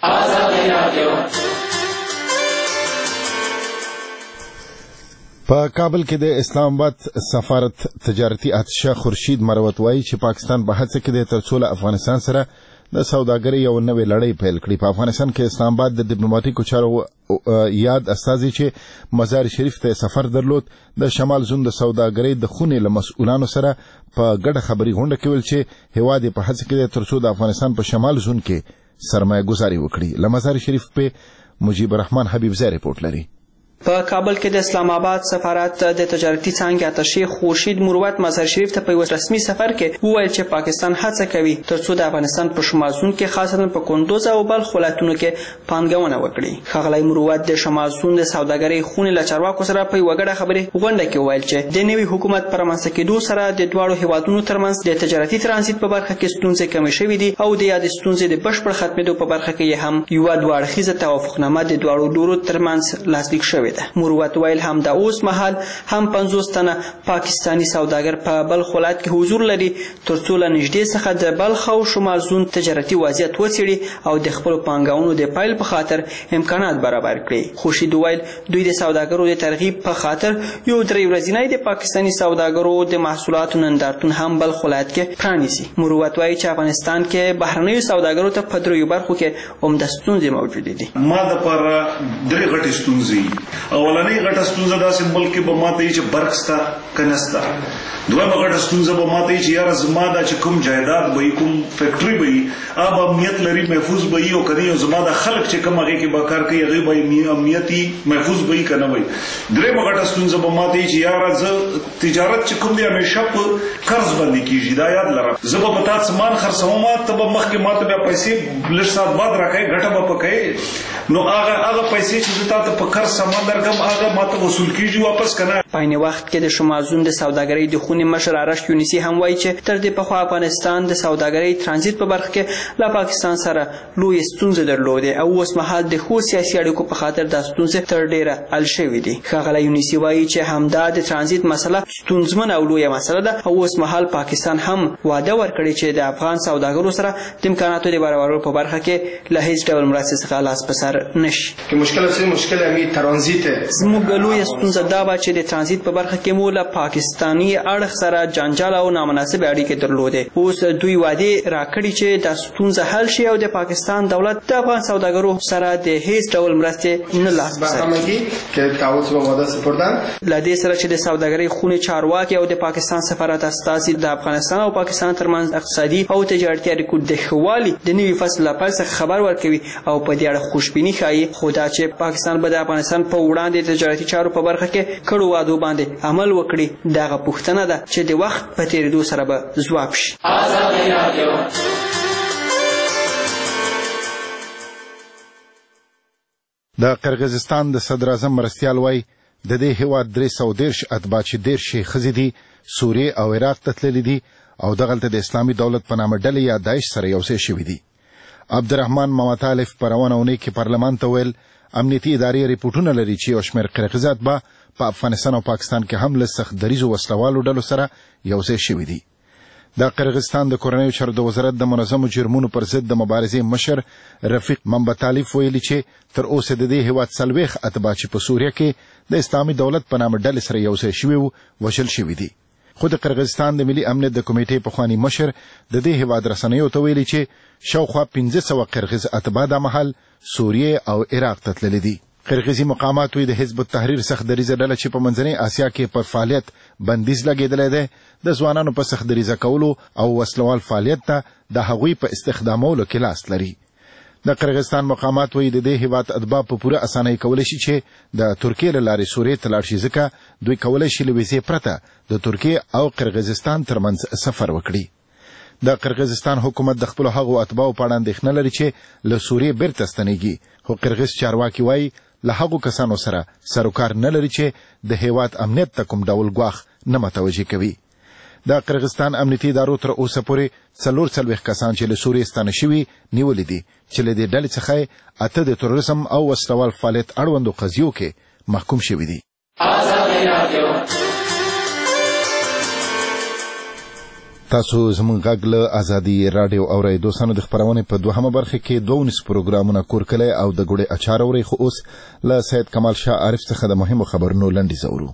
په کابل کې د اسلام آباد سفارت تجارتي اتشه خورشید مروت وایي چې پاکستان په هڅه کې دی ترڅو له افغانستان سره د سوداګرۍ یو نوې لړۍ پیل کړي. په افغانستان کې اسلام آباد د ډیپلوماټیکو چارو یاد استازي چې مزار شریف ته سفر درلود د شمال زون د سوداګرۍ د خونې له مسؤلانو سره په ګډه خبري غونډه کې ویل چې هیواد په هڅه کې دی ترڅو د افغانستان په شمال زون کې سرمایه گذاري وکړي. له مزار شریف په مجیب الرحمن حبیب زی رپورټ لري. په کابل کې د اسلام آباد سفارت د تجارتي څانګې اتشې خورشید مروت مزار شریف ته په یو رسمي سفر کې وویل چې پاکستان هڅه کوي ترڅو د افغانستان په شمال زون کې خاصتا په کندوز او بلخ ولایتونو کې پانګونه وکړي. ښاغلی مروت د شمال زون د سوداګرۍ خونې له چارواکو سره په یوه ګډه خبرې غونډه کې وویل چې د نوي حکومت پر رامنځته کېدو سره د دواړو هیوادونو ترمنځ د تجارتي ترانزیت په برخه کې ستونزې کمې شوې دي او د یادې ستونزې د بشپړ ختمېدو په برخه کې هم یوه دوه اړخیزه توافقنامه د دواړو لورو ترمنځ لاسلیک شوې ده. مروت هم د اوس مهال هم 50 تنه پاکستانی سوداګر په بلخ ولایت کې حضور لري ترڅو له نږدې څخه د بلخ او شمال زون تجارتي وضعیت وڅېړي او د خپلو پانګونو د پیل په خاطر امکانات برابر کړي. خورشید وویل دوی د سوداګرو د ترغیب په خاطر یو 3 ورځنی د پاکستانی سوداګرو د محصولاتو نندارتون هم بلخ ولایت کې پرانیسي. مروت وایي چې افغانستان کې بهرنیو سوداګرو ته په 3 برخو کې عمده ستونزې موجودې دي. ما د پر 3 غټې ستونزې اولنۍ غټه ستونزه داسې ملک کې به ماته چې برق ستا کنستا. دویمه غټه ستونزه به ماته چې یاره زما دا چې کوم جایداد به کوم فیکټري به اب امنیت لري محفوظ به او کني او زما د خلک چې کوم هغه کې به کار کوي هغه به امنیتي محفوظ به کنه وي. درېمه غټه ستونزه به ماته چې یاره ز تجارت چې کوم دی همیشه په قرض باندې کیږي. دا یاد لرم زه به تاسو سامان خرڅوم ته به مخکې ماته به پیسې لږ سات بعد راکې غټه به پکې نو هغه پیسې چې تاسو په قرض سامان درکم هغه ماته وصول کیږي واپس کنه. په عین وخت کې د شمال زون د سوداګرۍ د خونې مشر آرش یونیسی هم وایي چې تر دې پخوا افغانستان د سوداګرۍ ترانزیت په برخه کې له پاکستان سره لوی ستونزې درلودې او اوس مهال د ښو سیاسي اړیکو په خاطر دا ستونزې تر ډیره حل شوې دي. ښاغلی یونیسی وایي چې همدا د ترانزیت مسله ستونزمنه او لویه مسله ده او اوس مهال پاکستان هم وعده ورکړي چې د افغان سوداګرو سره د امکاناتو د برابرولو په برخه کې له هیڅ ډول مرستې څخه لاس په سر نشي. مشکل همین ترانزیت زموږ لویه ستونزه دا وه چې د ترانزیت په برخه کې مو له پاکستاني اړخ سره جنجال او نامناسب اړیکې درلودې. اوس دوی وعده راکړي چې دا ستونزه حل شي او د پاکستان دولت د افغان سوداګرو سره د هیڅ ډول مرستې نه لاس په سر کړي. له دې سره چې د سوداګرۍ خونې چارواکي او د پاکستان سفارت استازي د افغانستان او پاکستان ترمنځ اقتصادي او تجارتي اړیکو د ښه والي د نوي فصل له پیل څخه خبر ورکوي او په دې اړه خوشبیني ښایي، خو دا چې پاکستان به د افغانستان په وړاندې تجارتي چارو په برخه کې کړو وعدو باندې عمل وکړي دغه پوښتنه ده چې د وخت په تېرېدو سره به ځواب شي. د قرغیزستان د صدر اعظم مرستیال وایي د دې هیواد 313 اتباع چې 13 ښځې دي سوریې او عراق ته تللي دي او دغلته د اسلامي دولت په نامه ډلې یا داعش سره یو ځای شوي دي. عبدالرحمن ممطالف په روانه اونۍ کې پارلمان ته ویل امنیتي ادارې ریپورټونه لري چې یو شمېر قرغیزات به په افغانستان او پاکستان کې هم له سخت دریځو وسلوالو ډلو سره یو ځای شوي دي. د قرغیزستان د کورنیو چارو د وزارت د منظمو جرمونو پر ضد د مبارزې مشر رفیق ممطالف ویلي چې تر اوسه د دې هیواد 40 اتباع چې په سوریه کې د اسلامي دولت په نامه ډلې سره یو ځای شوي وو وژل شوي دي. خو د قرغیزستان د ملي امنیت د کمیټې پخوانی مشر د دې هیواد رسنیو ته ویلي چې شاوخوا 1500 قرغیز اتباع د مهال سوریه او عراق ته تللي دي. قرغیزي مقامات وی د حزب التحریر سخت دریځه ډله چې په منځنۍ اسیا کې په فعالیت بندیز لګېدلی دی د ځوانانو په سخت دریځه کولو او وسلوال فعالیت ته د هغوی په استخدامولو کې لاس لري. د قرغیزستان مقامات وایي د دې هیواد اتباع په پوره اسانۍ کولی شي چې د ترکیې له لارې سوریې ته لاړ شي، ځکه دوی کولی شي له ویزې پرته د ترکیې او قرغیزستان ترمنځ سفر وکړي. د قرغیزستان حکومت د خپلو هغو اتباعو په اړه اندېښنه لري چې له سوریې بیرته ستنېږي، خو قرغیز چارواکي وایي له هغو کسانو سره سروکار نه لري چې د هیواد امنیت ته کوم ډول ګواښ نه متوجه کوي. د قرغیزستان امنیتي ادارو تر اوسه پورې 44 کسان چې له سوریې ستانه شوي نیولي دي، چې له دې ډلې څخه 8 د تروریزم او وسلوال فعالیت اړوندو قضیو کې محکوم شوي دي. تاسو زموږ غږ له ازادي راډیو اورئ. دوستانو د خپرونې په دوهمه برخه کې 2 پروګرامونه کورکلی او د ګوړې اچار اورئ، خو اوس له سید کمال شاه عارف څخه د مهمو خبرونو لنډیز اورو.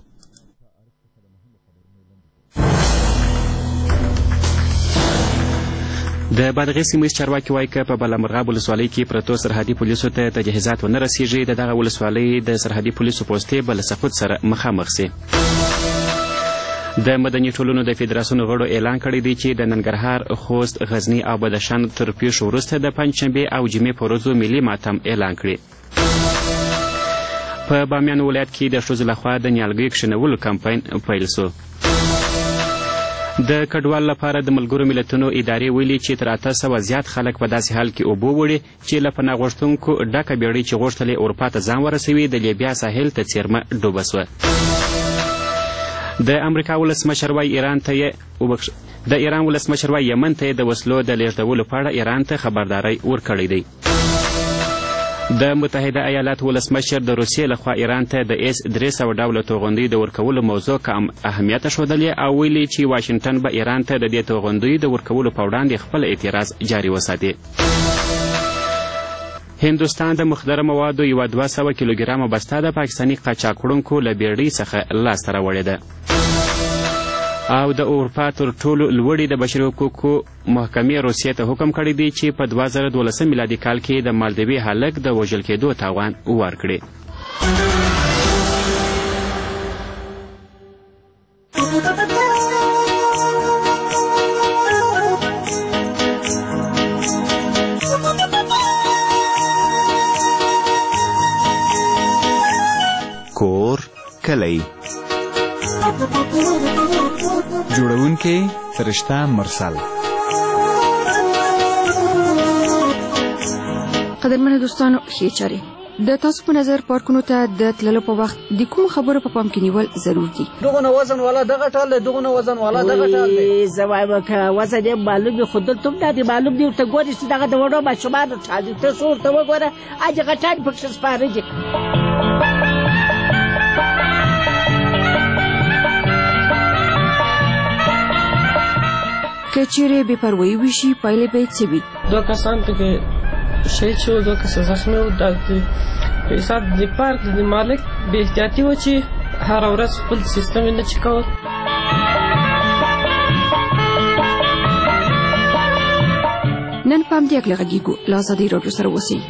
د بادغیس سیمه چارواکي وایي که په بالامرغاب ولسوالۍ کې پرتو سرحدي پولیسو ته تجهیزات ونه رسیږي، د دغه ولسوالۍ د سرحدي پولیسو پوستې به له سقوط سره مخامخ سي. د مدني ټولنو د فدراسیون غړو اعلان کړی دی چې د ننګرهار، خوست، غزني او بدخشان تر پیښو وروسته د پنجشنبې او جمعې په ورځو ملي ماتم اعلان کړي. په بامیان ولایت کې د ښځو لخوا د نیالګیو کښېنولو کمپاین پیل سو. د کډوال لپاره د ملګرو ملتونو ادارې ویلي چې تر 800 زیات خلک په داسې حال کې اوبه وړي چې له پناه غوښتونکو ډکه بیړۍ چې غوښتل یې اروپا ته ځان ورسوي د لیبیا ساحل ته څیرمه ډوبه سوه. د امریکا ولسمشر وایي ایران ولسمشر وایي یمن ته د وسلو د لیږدولو په اړه ایران ته خبرداری ورکړی دی. د متحده ایالاتو ولسمشر د روسیې لخوا ایران ته د S-300 ډوله توغندیو د ورکولو موضوع کم اهمیت ښودلې او ویلي چې واشنګټن به ایران ته د دې توغندیو د ورکولو په وړاندې خپل اعتراض جاري وساتي. هندوستان د مخدره موادو 200 کیلوګرامه بسته د پاکستاني قاچاقوړونکو له بیړۍ څخه لاسته راوړې ده. او د اروپا تر ټولو لوړې د بشري حقوقو محکمې روسیې ته حکم کړی دی چې په 2012 میلادي کال کې د مالدیوي هلک د وژل کېدو تاوان ورکړي. کور کلی جوړونکی فرشته مرسل. قدرمنو دوستانو، ښې چارې. د تاسو په نظر پارکونو ته د تللو په وخت د کوم خبرو په پام کې نیول ضرور دي؟ دغه وزن والا دغه ټال دی، دغه وزن والا دغه ټال دی. زه وایم که وزن یې معلوم وي، خو دلته هم دا دی معلوم دی، ورته ګورې چې دغه د وړو ماشومانو ټال دی. ته څه ورته وګوره، هغې غټان پکښې سپاره دي. که چیرې بې پروایي وشي، پایلې به یې څه وي؟ 2 کسان پکې شهید شوي، 2 کسه زخمي وو. د حساب د پارک د مالک بې احتیاطي وه چې هره ورځ خپل سیستم یې نه چک کول. نن په همدې هکله غږیږو. له ازادۍ راډیو سره اوسئ.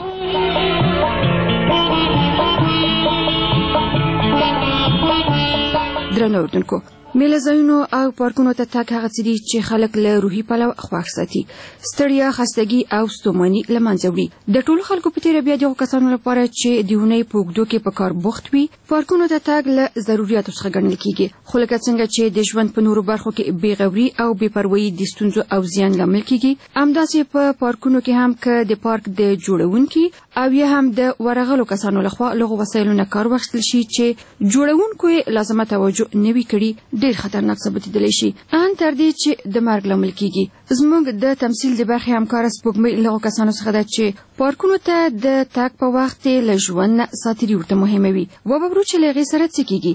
درنو اردوونکو، میله ځایونو او پارکونو ته تګ هغه څه دي چې خلک له روحي پلوه خوښ ساتي، ستړیا، خستګي او ستوماني له منځه وړي. د ټولو خلکو په تېره بیا دغو کسانو لپاره چې د اونۍ په اوږدو کې په کار بوخت وي، پارکونو ته تګ له ضرورياتو څخه ګڼل کېږي. خو لکه څنګه چې د ژوند په نورو برخو کې بېغوري او بې پروایي د ستونزو او زیان لامل کېږي، همداسې په پارکونو کې هم که د پارک د جوړونکي او یا هم د ورغلو کسانو لخوا لغو وسایلو نه کار واخیستل شي چې جوړونکو یې لازمه توجه نه وي کړي، ډېر خطرناک ثابتېدلی شي، ان تر دې چې د مرګ لامل کېږي. زموږ د تمثیل د برخې همکاره سپوږمۍ له هغو کسانو څخه ده چې پارکونو ته د تګ په وخت یې له ژوند نه ساتیري ورته مهمه وي. وببرو چې له هغې سره څه کېږي.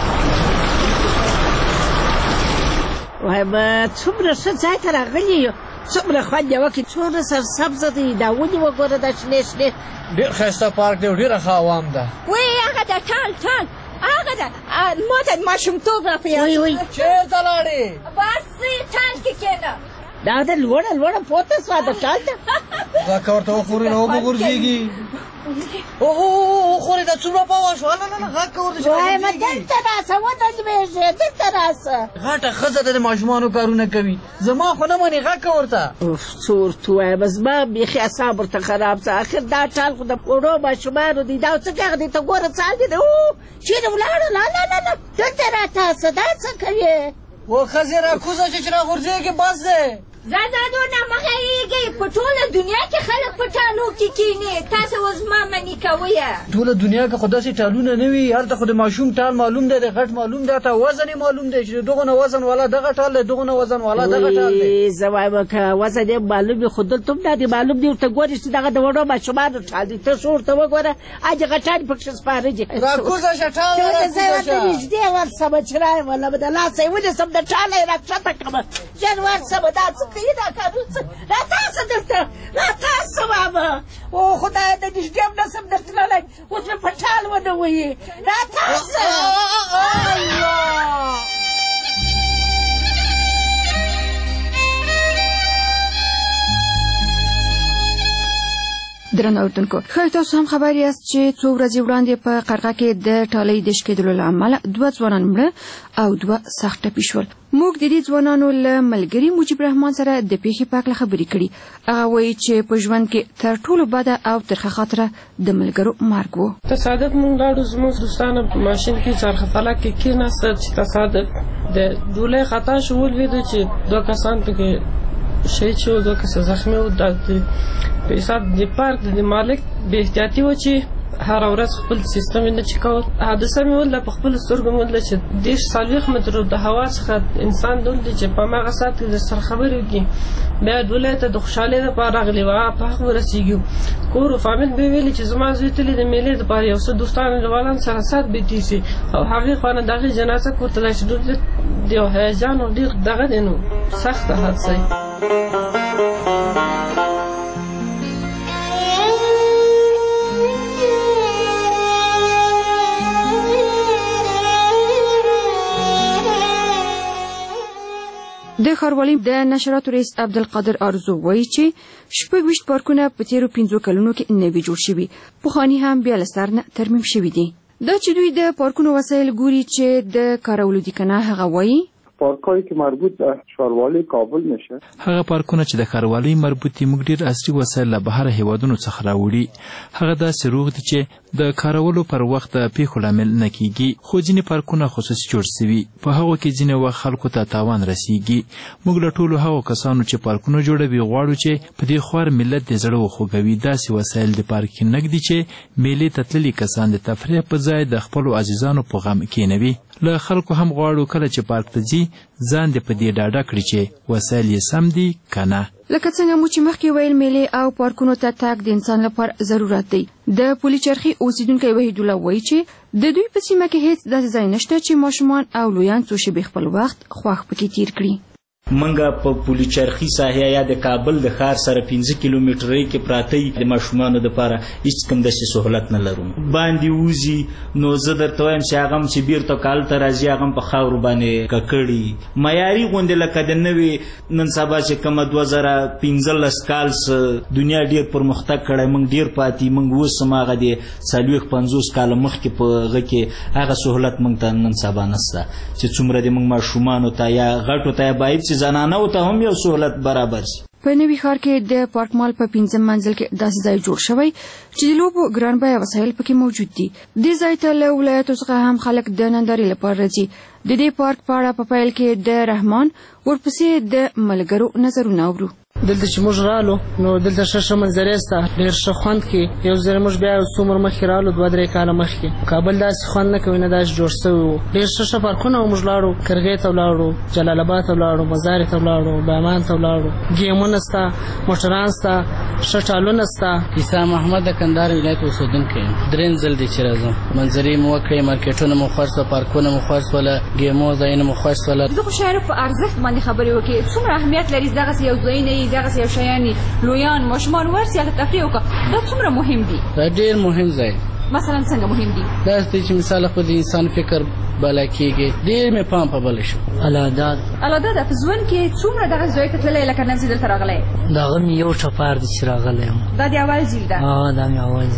وایم څومره ښه ځای ته راغلي یو، څومره خوند یې وکړي، څومره سرسبزه دی، دا ونې وګوره، دا شنې شنې. ډېر ښایسته پارک دی او ډېره ښه عوام ده. وایي هغه ده ټال هغه ده ما ته ماشومتوب راپیاد وایي چېرته لاړې؟ بس ټال کې کښېنه. دا د لوړه پورته سوه د ټال ته. ځکه ورته وخوري نو اوبه غورځېږي. اوه خورې دا څومره پوه شو نه غږ کوه ورته وایم دلته راسه ودرېږې دلته راسه غټه ښځه ده د ماشومانو کارونه کوي زما خو نه منې غږ کوه ورته څه ورته ووایم زما بیخي اعصاب ورته خراب څه اخر دا ټال خو د وړو ماشومانو دی دا څه کاغ دی ته ګوره څه حال دی چېرې ولاړه نه دلته راتاسه دا څه کوې و ښځې راکوزه چې راغورځېږې بس دی زه دونه مه غږېږئ په ټوله دنیا کې خلک په ټالو کې کښېني تاسې اوس ما منې کوئ ټوله دنیا کې خو داسې ټالونه نه وي هلته خو د ماشوم ټال معلوم دی د غټ معلوم دی ته وزن یې معلوم دی چې د دغو نه وزن والا دغه ټال دی دغو نه وزن والا دغه ټال دی زه وایم که وزن یې معلوم وي خو دلته هم نه دی معلوم دی ورته ګورې چې دغه د وړو ماشومانو ټال دی ته څه ورته وګوره اجې غټان پکښې سپاره دي راکوزه شه ټال زه ورته نږدې ورسمه چې رایم ولا به د لاسه یې ونیسم د ټاله یې راکښته کړمه ژر ورسمه دا څه کوي دا کارونه راتاسه دلته راتاسه بابا او خدای د نږدې هم نسم درتللی اوس مې په ټال ونه وهي راتاسه درنو اردوونکو ښایي تاسو هم خبر یاست چې څو ورځې وړاندې په قرغه کې د ټالۍ د شکېدلو له امله 2 ځوانان مړه او 2 سخت ټپي شول. موږ د دې ځوانانو له ملګري مجیب رحمان سره د پیښې په اړه خبرې کړې. هغه وایي چې په ژوند کې تر ټولو بده او ترخه خاطره د ملګرو مرګ و. تصادف موږ لاړو زموږ دوستانو په ماشین کې چرخه فلک کې کېناستل چې تصادف د ډولۍ خطا شو ولوېدو چې 2 کسان پکې شهید شو 2 کسان زخمي و. په حساب د پارک د مالک بې احتیاطي و چې هر ورځ خپل سیستم نه چې کاوه حادثه مې ولله په خپلو سترګو مې ولله چې 40 مترو د هوا څخه انسان دولدي چې په هماغه ساعت کې درسره خبرې وکړي بیا ډولۍ ته د خوشحالۍ دپاره راغلي وه په هغه ورسېږو کور و فامیل به یې ویلي چې زما زوی تللی د میلې دپاره یو څه دوستان انډیوالان سره سات به تېر شي او هغې خوا نه د هغې جنازه کور ته لاړ شي ډېر د یو هیجان او ډېر دغه دی نو سخته حادثه یې د ښاروالۍ د نشراتو رئیس عبدالقادر ارزو وایي چې 26 پارکونه په تیرو 5 کلونو کې نوي جوړ شوي پخواني هم بیا له سر نه ترمیم شوي دي. دا چې دوی د پارکونو وسایل ګوري چې د کارولو دي که نه هغه وایي پارکایی که مربوط به ښاروالۍ کابل میشه هغه پارکونه چې د ښاروالۍ مربوط دي موږ ډېر عصري وسایل له بهره هیوادونو څخه راوړي. هغه داسې روغ دي چې د کارولو پر وخت د پیښو لامل نه کیږي خو ځینې پارکونه خصوصي جوړ سوي په هغو کې ځینې وخت خلکو ته تاوان رسیږي. موږ له ټولو هغو کسانو چې پارکونه جوړوي غواړو چې په دې خوار ملت د زړه وخوږوي داسې وسایل د پارک کې نږدي چې میلې ته تللي کسان د تفریح په ځای د خپلو عزیزانو په غم کېنوي. له خلکو هم غواړو کله چې پارک ته ځي ځان دې په دې ډاډه کړي چې وسایل یې سم دي که نه. لکه څنګه مو چې مخکې ویل میلې او پارکونو ته تګ د انسان لپاره ضرورت دی. د پولیچرخي اوسیدونکی وحید الله وایي چې د دوی په سیمه کې هیڅ داسې ځای نشته چې ماشومان او لویان څو شېبې خپل وخت خوښ پکې تیر کړي. منګه په پولیچرخي ساحه یا د کابل د ښار سره 15 کیلومترۍ کې پراته د ماشومانو دپاره هیڅ کوم داسې سهولت نه لرو. باندې وځي نو زه درته وایم چې هغه هم چې بیرته کال ته راځي هغه هم په خاورو باندې ککړي معیاري غوندې لکه د نوې نن سبا چې کومه 2015 کال دنیا ډېر پرمختګ کړی موږ ډېر پاتې موږ اوس هم هغه د 40-50 کاله مخکې په هغه کې هغه سهولت موږ ته نن سبا نشته چې څومره د موږ ماشومانو ته یا غټو ته باید چې زنانو ته هم یو سهولت برابر شي. په نوي ښار کې د پارک مال په 5 منزل کې داسې ځای جوړ شوی چې د لوبو ګران بیه وسایل پکې موجود دي. دې ځای ته له ولایتو څخه هم خلک د نندارې لپاره راځي. د دې پارک په اړه په پیل کې د رحمان ورپسې د ملګرو نظرونه اورو. دلته چې موږ رالو نو دلته ښه منظرې سته ډېر ښه خوند کوي. یو ځل موږ بیا یو څو عمر مخکې رالو 2-3 کاله مخکې کابل داسې خوند نه کوي نه داسې جوړ شوی و. ډېر ښه پارکونه موږ لاړو کرغې ته ولاړو جلال آباد ته ولاړو مزارې ته ولاړو بامان ته ولاړو ګیمونه سته موټران سته ښه ټالونه سته. عیسی محمد د کندهار ولایت اوسېدونکی یم. درېیم ځل دی چې راځم. منظرې مو وکړې مارکیټونه مو خوښ شوه پارکونه مو خوښ شوله ګیمو ځایونه مو خوښ شوله. زه خو شاعر په ارزښت باندې خبرې وکړې څومره اهمیت لري دغسې یو ځایونه یي دغسې یو شیان لویان ماشومان ورسي هلته تفریح وکړه دا څومره مهم دي. دا ډېر مهم ځای مثلا څنګه مهم دي؟ داسې دی چې مثال خو د انسان فکر بالا کېږي ډېر مې پام په بله شو. الاداد په ژوند کې څومره دغه ځای ته تللی لکه نن چې دلته راغلی؟ د هغه مې یو ټپار دی چې راغلی یم. دا د اول ځل ده؟ دا مې اول ځل.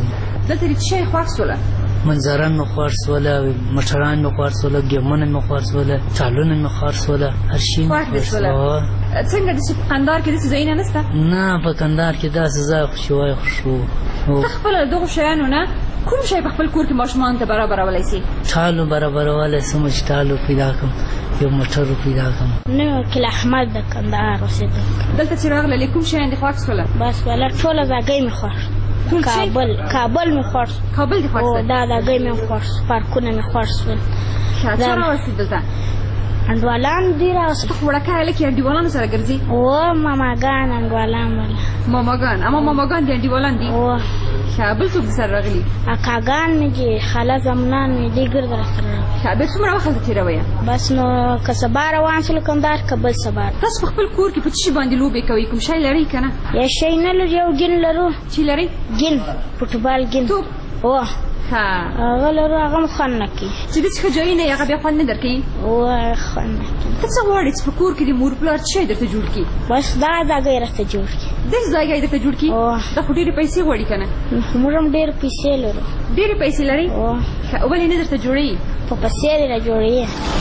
دلته دې څه شی خوښ سوله؟ منظره مې خوښ سوله، موټران مې خوښ سوله، ګیمونه مې خوښ سوله، ټالونه مې خوښ سوله، هر شي مې خوښ سوله. څنګه داسې په قندهار کې داسې ځایونه نشته؟ نه، په قندهار کې داسې ځای خوشوی خوشو. ته خپله د دغو شیانو نه کوم شی په خپل کور کې ماشومانو ته برابرولی سي؟ ټالو برابرولی سم چې ټالو پیدا کړم، یو موټر پیدا کړم. نه وکیل احمد د کندهار اوسېدونکی. دلته چې راغللې کوم شیان دې خوښ سوله؟ بس ولا ټوله ځایګۍ مې خوښ. کابل مې خوښ. کابل دې خوښ سول؟ دا ځایګۍ مې خوښ، پارکونه مې خوښ سول. څه راوستې دلته؟ انډوالان دي راوستې. ته وړکه هلک یې انډیوالانو سره ګرځي؟ ماماګان انډوالان ولا ماماګان. اما ماماګان دې انډیوالان دي؟ بل څوک سره راغلي؟ اکاګان مې دي، خاله زمنان مې دي، ګرد راسره راغلي. بیا څومره وخت تېروئ؟ بس نو که سبا روان شول کندهار که بل سبا. تاسو په خپل کور کې په څه شي باندې لوبې کوئ؟ کوم شی لرئ که نه؟ یا شی نه لرو، یو ګین لرو. چې لرئ؟ ګین، فوټبال ګین. توپ؟ هغه لرو، هغه م خوند نه کوي. چې داسې ښه ځایونه یې هغه بیا خوند نه در کوي؟ خوند نه کوي. ته څه غواړې چې په کور کې د مور پلار څه شی درته جوړ کړي؟ بس دا ځایګۍ راته جوړ کړي. داسې ځایګۍ درته جوړ کړي؟ دا خو ډېرې پیسې غواړي که نه؟ موږ هم ډېرې پیسې لرو. ډېرې پیسې لرئ؟ ولې نه درته جوړوي؟ په پیسې دې را جوړوي.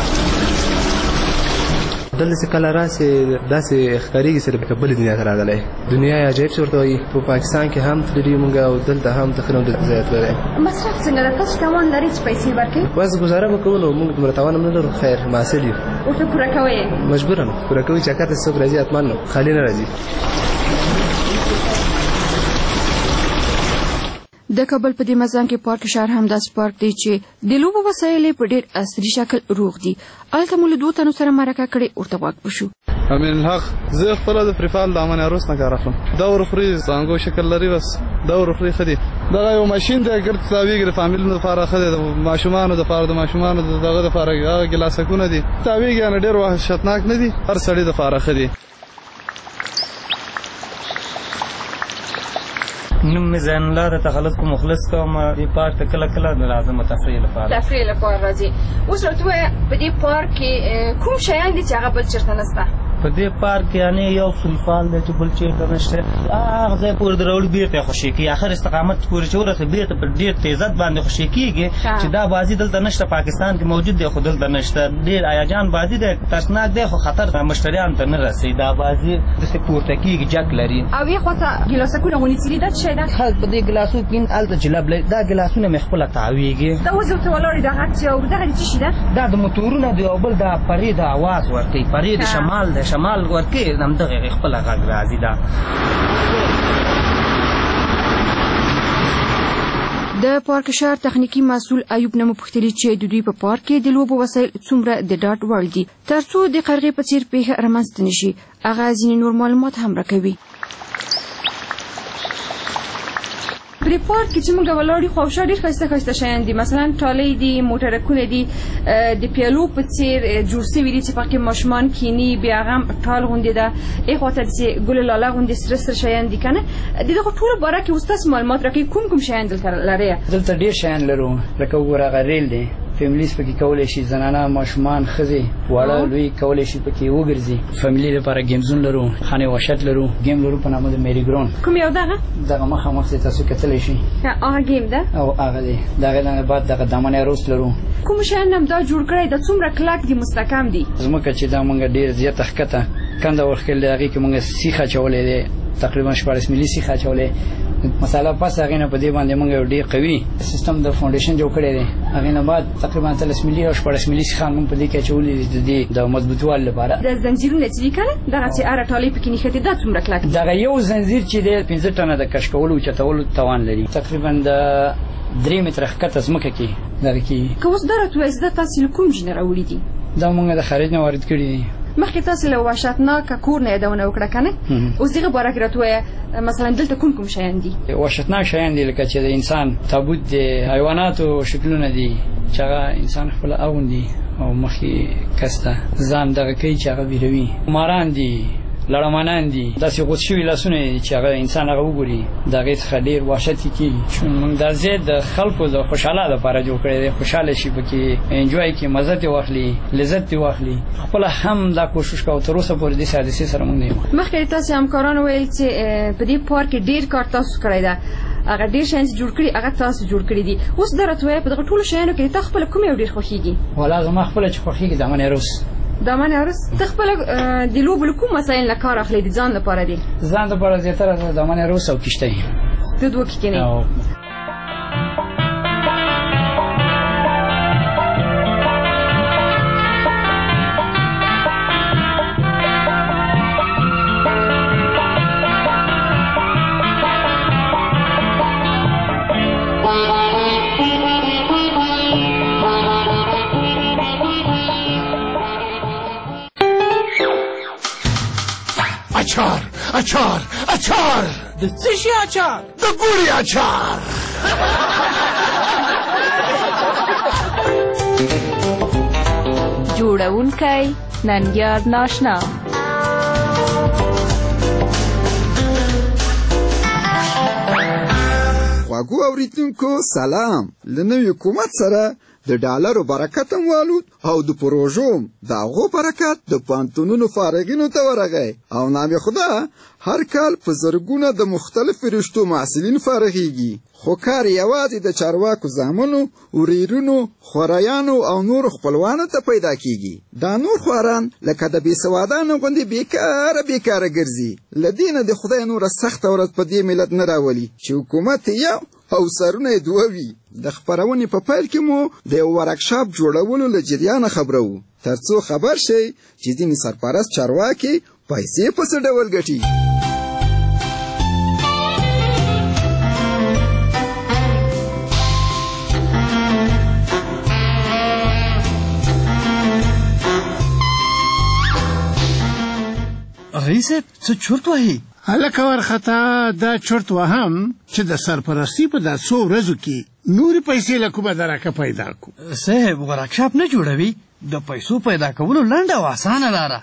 دلته چې کله راسې داسې ښکارېږي چې د بلې دنیا ته راغلی. دنیا یې عجایب څه ورته وایي. په پاکستان کې هم تللي موږ او دلته هم تقریبا دلته ځای تللی. مصرف څنګه ده؟ تاسو توان لرئ چې پیسې ورکړئ؟ بس ګزاره به کوو، نو موږ دومره توان هم نه لرو. خیر محصل یو. ورته پوره کوئ؟ مجبور یم پوره کوي چې اکاته څوک راځي حتما نو خالي نه راځي. د کابل په دې مزان کې پارک شهر همداسې پارک دی چې د لوبو وسایل په ډېر عصري شکل روغ دي. هلته مو له 2 تنو سره مرکه کړې، ورته غوږ وشو. امین الحق، زه خپله د پریفال د امان عروس نه کار اخلم. دا ورخوري زانګو شکل لري، بس دا ورخوري ښه دي. دغه یو ماشین دی، ګرد تاویږي، د فامیلونو دپاره ښه دی، د ماشومانو دپاره د ماشومانو دغه دپاره هغه ګلاسکونه دي تاویږي، یعنې ډېر وحشتناک نه دي، هر سړي دپاره ښه دي. نوم مې زین الله د تخلص کو مخلص کوم. دې پارک ته کله کله راځم تفریح لپاره. تفریح لپاره راځي. اوس راته ووایه په دې پارک کې کوم شیان دي چې هغه بل چېرته نشته؟ په دې پارک یعنې یو سلفال دی چې بل چېرته نشته. هغه ځای پورې د راوړي بېرته یې خوشې کېږي، آخر استقامت پورې چې ورسې بېرته په ډېر تیزت باندې خوشې کېږي چې دا بازي دلته نشته. پاکستان کې موجود دی خو دلته نشته. ډېر هیجان بازي دی، ترسناک دی خو خطر مشتریانو ته نه رسي. دا بازي داسې پورته کېږي، جک لري. او یې خواته ګیلاسکونه ونیسلي، دا څه شی ده؟ خلک په دې ګلاسو پین هلته جلب لري. دا ګلاسونه مې خپله تاویږي. دا اوس ورته ولاړې دا غږ چې اوري، دغه څه شي ده؟ دا د موټرونه دی او بل دا پرې د اواز ورکوي. پرې د شمال دی، شمال ورکوي، همدغه خپله غږ راځي. دا د پارک شهر تخنیکی مسؤل ایوب نه مو پوښتلي چې د دوی په پارک کې د لوبو وسایل څومره د ډاډ وړ دي ترڅو د قرغې په څیر پیښه رامنځته نه شي. هغه ځینې نور معلومات هم راکوي. په دې پارک کې چې موږ ولاړ یو خو شاوخوا ډېر ښایسته ښایسته شیان دي، مثلا ټالۍ دي، موټرکونه دي، د پیالو په څیر جوړ سوي دي چې پکې ماشومان کیني، بیا هغه هم ټال غوندې ده، ایخواته داسې ګل لاله غوندې سره سره شیان دي که نه. د دغو ټولو باره کې اوس تاسو معلومات راکوي، کوم کوم شیان دلته لرئ؟ دلته ډېر شیان لرو، لکه وګوره هغه ریل دی، فیملیز پکې کولی شي، زنانه، ماشومان، ښځې، واړه لوی کولی شي پکې وګرځي. فیملي لپاره ګیمزون لرو، خانې وحشت لرو، گیم لرو په نامه د میری ګراوند. کوم یو دغه؟ دغه مخامخ چې تاسو کتلی شي هغه گیم ده او هغه دی. د هغې نه بعد دغه دامن عروس لرو. کوم شیان هم دا جوړ کړی ده؟ څومره کلک دي، مستحکم دي؟ ځمکه چې دا موږ ډېر زیاته ښکته کنده ورښکلې دی، هغې کې موږ سیخ اچولی دی، تقریبا 14 ملي سیخ اچولی. مساله پس هغې نه په دې باندې موږ یو ډېر قوي سیستم د فاونډیشن جوړ کړی دی. هغې نه بعد تقریبا 13 ملي او 14 ملي سیخان موږ په دې کې اچولي دي د دې د مضبوطوالي لپاره. د زنځیرونه چې دي که نه دغه چې هره ټالۍ پکې نښتې، دا څومره کلک دي؟ دغه یو زنځیر چې دی 15 ټنه د کش کولو او چتولو توان لري، تقریبا د 3 متره ښکته ځمکه کې دغه کېږي. که اوس دا راته ووایاست دا تاسې له کوم ځای نه راوړي دي؟ دا موږ د خارج نه وارد کړي دي. مخکې تاسې له وحشتناکه کور نه یادونه وکړه که نه؟ اوس دغه باره کې راته ووایه مثلا دلته کوم کوم شیان دي؟ وحشتناک شیان دي لکه چې د انسان تابوت دی، حیواناتو شکلونه دي چې هغه انسان خپله اغوندي او مخکې کس ته ځان دغه کوي چې هغه بیروي. ماران دي، لړمانان دي، داسې غوڅ شوي لاسونه دي چې هغه انسان هغه وګوري د هغې څخه ډېر وحشت یې کېږي. موږ دا ځای د خلکو د خوشحاله دپاره جوړ کړی دی، خوشحاله شي پکې انجوای کړي، مزه ترې واخلي، لذت ترې واخلي. خپله هم دا کوشش کوو تر اوسه پورې داسې حادثې سره موږ نه یو. مخکې تاسې همکارانو ویل چې په دې پارک کې ډېر کار تاسو کړی ده، هغه ډېر شیان جوړ کړي هغه تاسو جوړ کړي دي اوس دا راته وایه په دغه ټولو شیانو کې ته خپله کوم یو ډېر خوښېږي والا زما خپله چې خوښېږي دامن عروس دامن عروس ته خپله د لوبو له کوم وسایل نه کار اخلي د ځان لپاره دي ځان لپاره زیاتره دامن عروس او کښتۍ د دوه کښتۍ اچار د څه شي اچار د ګوړې اچار جوړونکی ننګیار ناشنا خواږو اوریدونکو سلام له نوي حکومت سره د ډالرو برکت هم والود او د پروژو د هغو برکت د پوهنتونونو فارغینو ته ورغی او نام خدا هر کال په زرګونه د مختلفو رشتو محصلین فارغیږي خو کار یوازې د چارواکو زامنو ورېرونو خوریانو او نورو خپلوانو ته پیدا کیږي دا نور خواران لکه د بېسوادانو غوندې بیکاره ګرځي له دې نه د خدای نوره سخته ورځ په دې ملت نه راولي چې حکومت یو او سرونه یې دوه وي د خپرونې په پیل کې مو د یو ورکشاپ جوړولو له جریانه خبرو تر څو خبر شئ چې ځینې سرپرست چارواکي پیسې په څه ډول ګټي رئیس صاحب څه چورت وهي هلکه ورخطا دا چورت وهم چې د سرپرستي په دا څو ورځو کې نورې پیسې له کومه درکه پیدا کو صاحب ورکشاپ نه جوړوي د پیسو پیدا کولو لنډه او اسانه لاره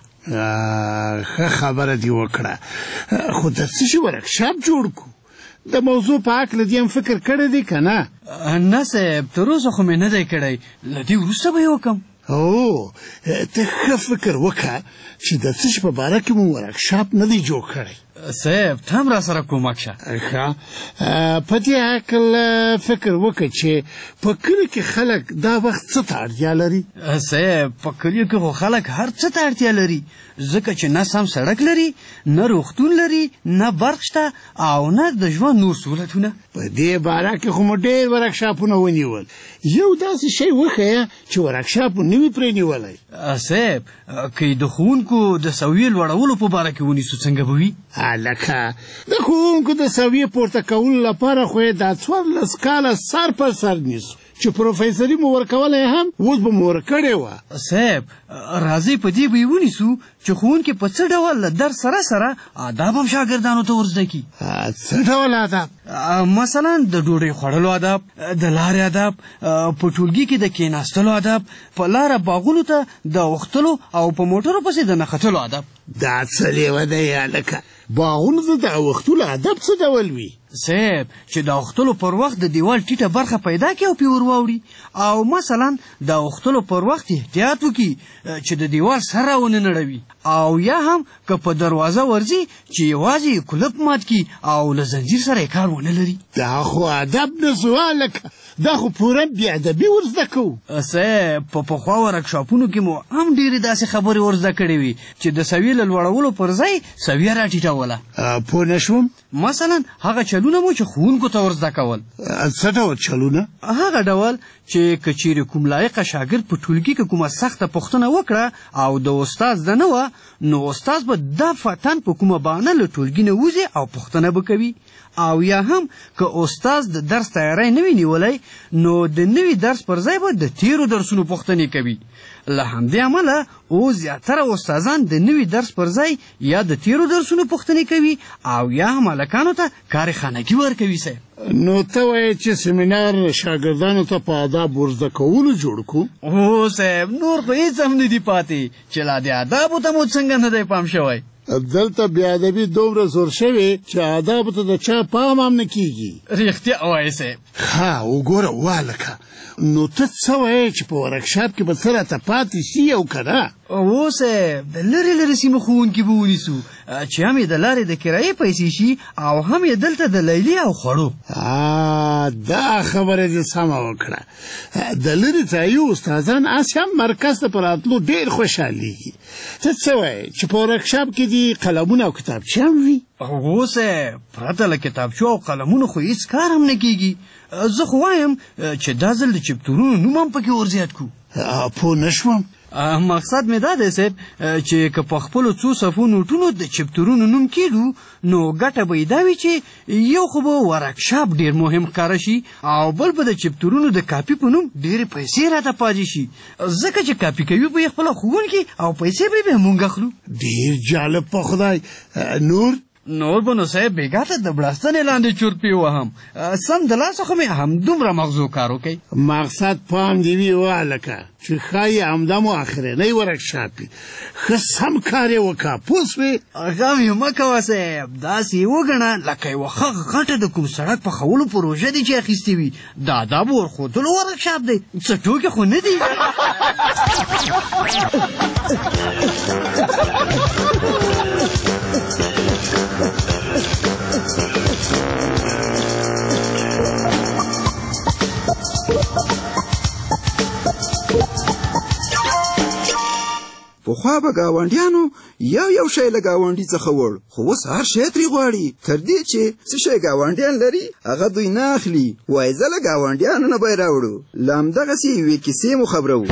ښه خبره دې وکړه خو د څه شي ورکشاپ جوړ کو د موضوع په هکله دې هم فکر کړی دی که نه نه صاحب تر اوسه خو مې نه دی کړی له دې وروسته به یې وکړم او ته ښه فکر وکړه چې د څه شي په باره کې مو ورکشاپ نه دی جوړ کړی صاحب ته هم را سره کومک شه ښه په دې هکله فکر وکړه چې په کلي کې خلک دا وخت څه ته اړتیا لري صاحب په کلیو کې خو خلک هر څه ته اړتیا لري ځکه چې نه سم سړک لري نه روغتون لري نه برق شته او نه د ژوند نور سهولتونه په دې باره کې خو مو ډېر ورکشاپونه ونیول یو داسې شی وښیه چې ورکشاپ نه وي پرې نیولی صاحب که د ښوونکو د سویې لوړولو په باره کې ونیسو څنګه به وي هلکه د ښوونکو د سویې پورته کولو لپاره خو یې دا 14 کاله سر پر سر نیسو چې پروفیسري مو ورکولی هم اوس به مو ورکړې وه صاحب راځئ په دې به یې ونیسو چې ښوونکي په څه ډول له درس سره آداب هم شاګردانو ته ورزده کړي څه ډول آداب مثلا د ډوډۍ خوړلو آداب د لارې آداب په ټولګي کې د کېناستلو آداب په لاره باغونو ته د اوښتلو او په موټرو پسې د نه ختلو آداب دا څه لیوه دی هلکه باغونو ته د اوښتلو ادب څه ډول وي صاحب چې د اوښتلو پر وخت د دیوال ټیټه برخه پیدا کړي او پې ور واوړي او مثلا د اوښتلو پر وخت احتیاط وکړي چې د دیوال سر راونه نړوي او یا هم که په دروازه ورځي چې یوازې کلپ مات کړي او له زنځیر سره یې کار ونه لري دا خو ادب نه شو هلکه دا خو پوره بېادبي ورزده کوو صاحب په پخوا ورکشاپونو کې مو هم ډېرې داسې خبرې ورزده کړې وي چې د سویې له لوړولو پر ځای سویه راټیټوله پوه نه شوم مثلا هغه چلونه مو چې ښوونکو ته ورزده کول څه ډول چلونه هغه ډول چې که چیرې کوم لایقه شاګرد په ټولګي کې کومه سخته پوښتنه وکړه او د استاد ده نه وه نو استاد به دفعتاً په کومه بهانه له ټولګي نه وځي او پوښتنه به کوي او یا هم که استاد د درس تیاری نه وي نیولی نو د نوي درس پر ځای به د تیرو درسونو پوښتنې کوي له همدې امله اوس زیاتره استادان د نوي درس پر ځای یا د تیرو درسونو پوښتنې کوي او یا هم هلکانو ته کار خانګي ورکوي صاحب نو ته وایې چې سیمینار شاګردانو ته په آداب ورزده کولو جوړ کړو هو صاحب نور خو هېڅ هم نه دي پاتې چې لا د آدابو ته مو څنګه نه دی پام شوی دلته بیا ادبي دومره زور شوی چې آدابو ته د چا پام هم نه کیږي. رښتیا وایې صاحب. ها وګوره والکه نو ته څه وایې چې په ورکشاپ کې به څه راته پاتې سي او که نه؟ او صاحب د لرې لرې سیمو ښوونکي به ونیسو چې هم یې د لارې د کرایې پیسې شي او هم یې دلته د لیلې او خوړو. دا خبره دې سمه وکړه. د لرې ځایي استادان هسې هم مرکز ته په راتلو ډېر خوشحالېږي. ته څه وایې چې په ورکشاپ کې دې قلمونه او کتابچې هم وي؟ هو صاحب پرته له کتابچو او قلمونو خو هېڅ کار هم نه کېږي. زه خو وایم چې دا ځل د چپتورونو نوم هم پکې ورزیات کړو. پوه نه شوم. مقصد مې دا دی صاحب چې که په خپلو څو صفو نوټونو د چپتورونو نوم کېږو نو ګټه به یې دا وي چې یو خو به ورکشاپ ډېر مهم ښکاره شي او بل به د چپتورونو د کاپي په نوم ډېرې پیسې راته پاتې شي ځکه چې کاپي کوي به یې خپله ښوونکي او پیسې به یې موږ اخلو. ډېر جالب په خدای. نور به نو صاحب بېګا ته د بړستنې لاندې چورپې وهم سم د لاسه خو مې همدومره مغزو کار وکړي. مقصد پام دې وي والکه چې ښایي همدا مو اخرنی ورکشاپ وي. ښه سم کار یې وکړه پوه سوې. غم یې مه کوه صاحب داسې یې وګڼه لکه یوه ښه غټه د کوم سړک پخولو پروژه دی چې اخیستې وي. د آدابو ورښودلو ورکشاپ دی څه ټوکې خو نه دي. پخوا به ګاونډیانو یو شی له ګاونډي څخه وړ خو اوس هر شی ترې غواړي تر دې چې څه شی ګاونډیان لري هغه دوی نه اخلي. وایي زه له ګاونډیانو نه به یې راوړو. له همدغسې یوې کیسې مو خبروو.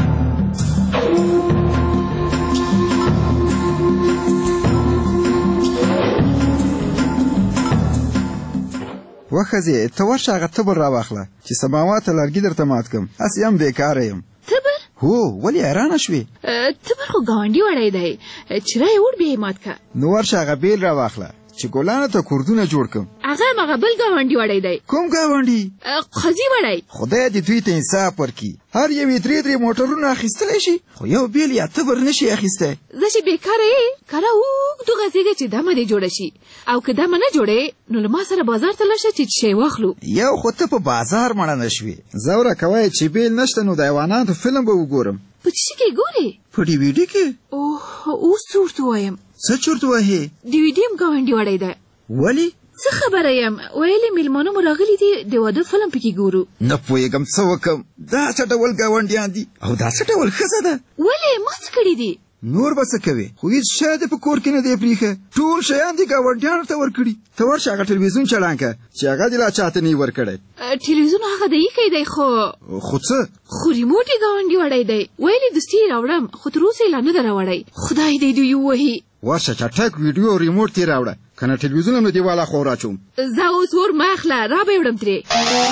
وښځې ته ورشه هغه تبر راواخله چې سماواته لرګي درته مات کړم. هسې هم بېکاره یم. تبر؟ هو ولې حیرانه شوې؟ تبر خو ګاونډي وړی دی چې رای وړ بیا یې مات که. نو ورشه هغه بیل راواخله چې ګلانو ته کوردونه جوړ کړم. هغه همغه بل ګاونډي وړی دی. کوم ګاونډي؟ قاضي وړی. خدای دې دوی ته انصاف ورکړي. هر یو یې درې موټرونه اخیستلی شي خو یو بیل یا تبر نشي اخیستی. زه چې بېکاره یې کله اوږدو غځېږه چې دمه دې جوړه شي او که دمه نه جوړې نو له ما سره بازار ته لاړ شه چې شی واخلو. یو خو ته په بازار مړه نه شوې. زوره کوی چې بیل نشته نو د حیواناتو فلم به وګورم. په څه کې ګورې؟ په ډي وي ډي کې. اوس څه ورته ووایم؟ څه چورت وهې؟ ډي وي ډي هم ګاونډي وړی دی. ولې؟ څه خبره یم ویلې میلمانه مو راغلي دي د واده فلم پکې ګورو. نه پوهېږم څه وکړم. دا څه ډول ګاونډیان دي او دا څه ډول ښځه ده؟ ولې ما څه کړي دي؟ نور به څه کوې خو هېڅ شی دې په کور کې نه دی پرېښه. ټول شیان دې ګاونډیانو ته ورکړي. ته ورشه هغه ټلویزیون چالان کړه چې هغه دې لا چاته نه یې ورکړی. ټلویزیون هغه د ایښی دی خو څه؟ خو ریموټ یې ګاونډي وړی دی. ویلې دوستي یې راوړم خو تر اوسه یې لا نه ده راوړی. خدای دې دوی ووهي. ورشه چټک ویډیو او ریموټ ترې راوړه که نه ټلویزیون هم له دیواله خوا وراچوم. زه اوس ور مه اخله را به یې وړم ترې.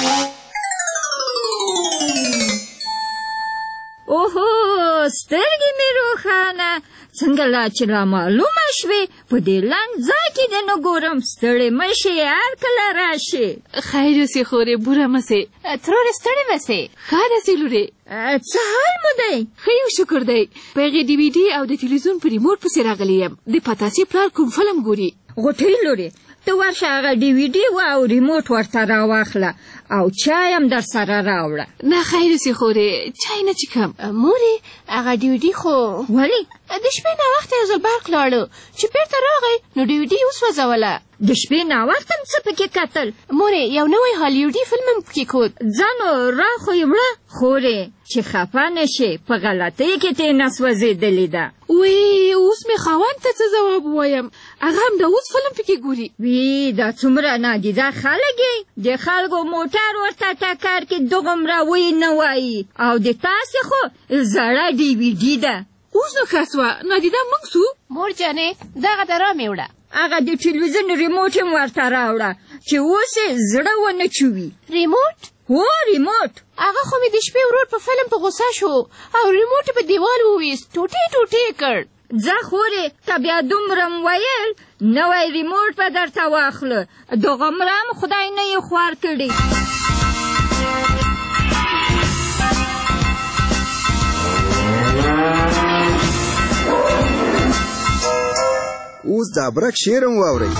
اوهو سترګې مې روښانه څنګه لا چې را معلومه شوې په دې لنډ ځای کې دې نه ګورم. ستړې مه شې هر کله راشې. خیر اوسې خورې بوره مه سې. ترورې ستړې مه سې. ښه ده سې لورې. څه حال مو دی؟ ښه یو شکر دی. په هغې ډي وي ډي او د تلویزیون په ریموټ پسې راغلی یم. د پتاسې پلار کوم فلم ګوري. غوټۍ لورې ته ورشه هغه ډي وي ډي او ریموټ ورته راواخله او چای هم در سره راوړه. نه خیر اوسې خورې چای نه چښم. مورې هغه ډي وي ډي خو ولې؟ د شپې ناوخته یو ځل برق لاړو چې بېرته راغی نو ډي وي ډي وسوځوله. د شپې ناوخته هم څه پکې کتل؟ مورې یو نوی هالیوډي فلم هم پکې کود. ځه نو را خو یې وړه خورې چې خفه نه شې په غلطۍ کې ترې نه سوځېدلې ده. وی اوس مې خاوند ته څه ځواب ووایم؟ هغه هم د اوس فلم پکې ګوري. وی دا څومره نادیده خلک یې د خلکو موټر ورته ټکر کې دوغومره وی نه وایي او د تاسې خو زړه ډي وي ډي ده. اوس نو ښه سوه نادیده موږ سو. مور جانې دغه ته را مې وړه. هغه د ټلویزیون ریموټ هم ورته راوړه چې اوس یې زړه ونه چوي. ریموټ؟ هو ریموټ. هغه خو مې د شپې ورور په فلم په غوسه شو او ریموټ په دیوال وویست ټوټې ټوټې کړ. ځه خورې که بیا دومره م ویل نوی ریموټ به درته واخله. دغومره هم خدای نه یې خوار کړي. اوس اوس د ابرک شعر هم واورئ.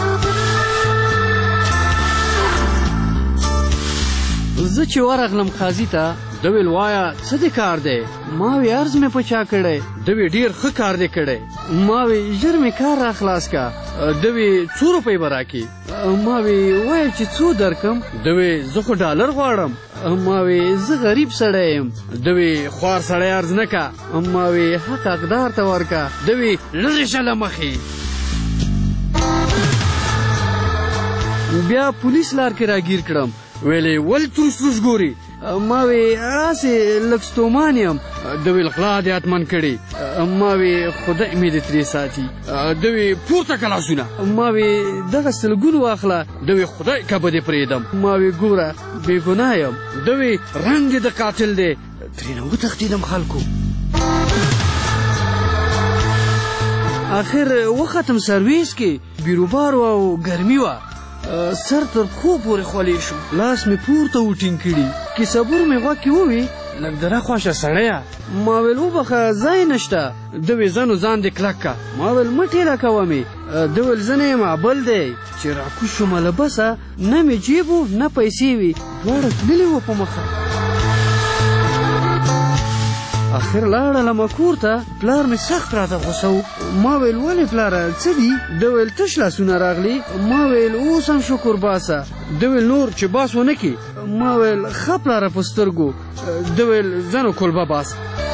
زه چې ورغلم قاضي ته د ویل وایا څه دې کار دی؟ ما وی عرض مې په چا کړی؟ د وی ډېر ښه کار دې کړی. ما وی ژر مې کار را خلاص کا. د وی 100 روپۍ به راکړي. ما وی وایه چې څو درکم؟ د وی زه خو ډالر غواړم. ما وی زه غریب سړی یم. د وی خوار سړی عرض نه کا. ما وی حق حقدار ته ورکه. د وی لرې شه له مخې. بیا پولیس لار کې راګیر کړم. ویلې ول تروس ګوري. ما وی هسې لږ ستومان یم. د ویل غلا دې حتمن کړي. ما وی خدای مې دې ترې ساتي. د وی پورته که لاسونه. ما وی دغه سلګون واخله. د وی خدای که به دې پرېږدم. ما وی ګوره بېګناه یم. د وی رنګ دې د قاتل دی. ترېنه وتښتېدم خلکو. آخر وختم سرویس کې بیروبار او ګرمي وه. سر تر پښو پورې خولې شو. لاس مې پورته وټینګ کړي. کیسهبور مې غوږ کې ووی لږ د راخواشه سړیه. ما ویل وبخه ځای نشته. د وی زنو ځان دې کلک که. ما ویل مه ټېله کوه مې. د ویل زه نه یم بل دی. چې راکوز شوم له بسه نه مې جیب و نه پیسې وي. دواړه تللې وه په مخه. آخر لاړلم کور ته. پلار مې سخت راته غوسه و. ما ویل ولې پلاره څه دي؟ د ویل تش لاسونه راغلي. ما ویل اوس هم شکر باسه. د ویل نور چې باس ونه کړي. ما ویل ښه پلاره په سترګو. د ویل زنو کلبه باس.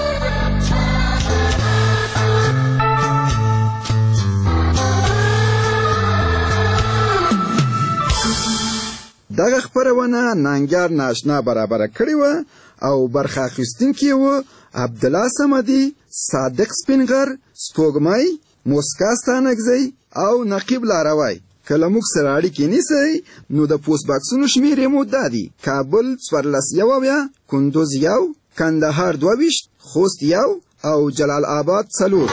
دغه خپرونه ننګیار ناشنا برابره کړې وه او برخه اخیستونکي وو عبدالله صمدي، صادق سپینغر، سپوږمۍ، موسکا ستانکزی او نقیب لاروی. که له موږ سره اړیکې نیسئ نو د پوسټ باکسونو شمېرې مو دا دي: کابل 14 کندوز 1 کندهار 22 خوست 1 او جلال آباد 4.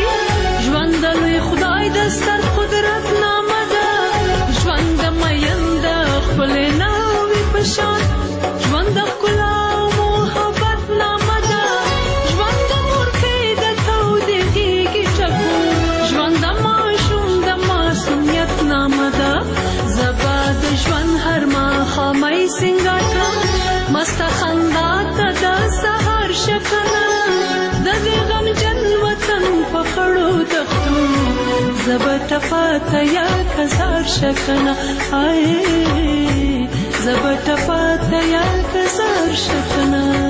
ژوند د لوی خدای د ستر قدرت نامه ده. ژوند د مین ټپا تیار کزار شکنه آئے زب ټپا تیار کزار شکنه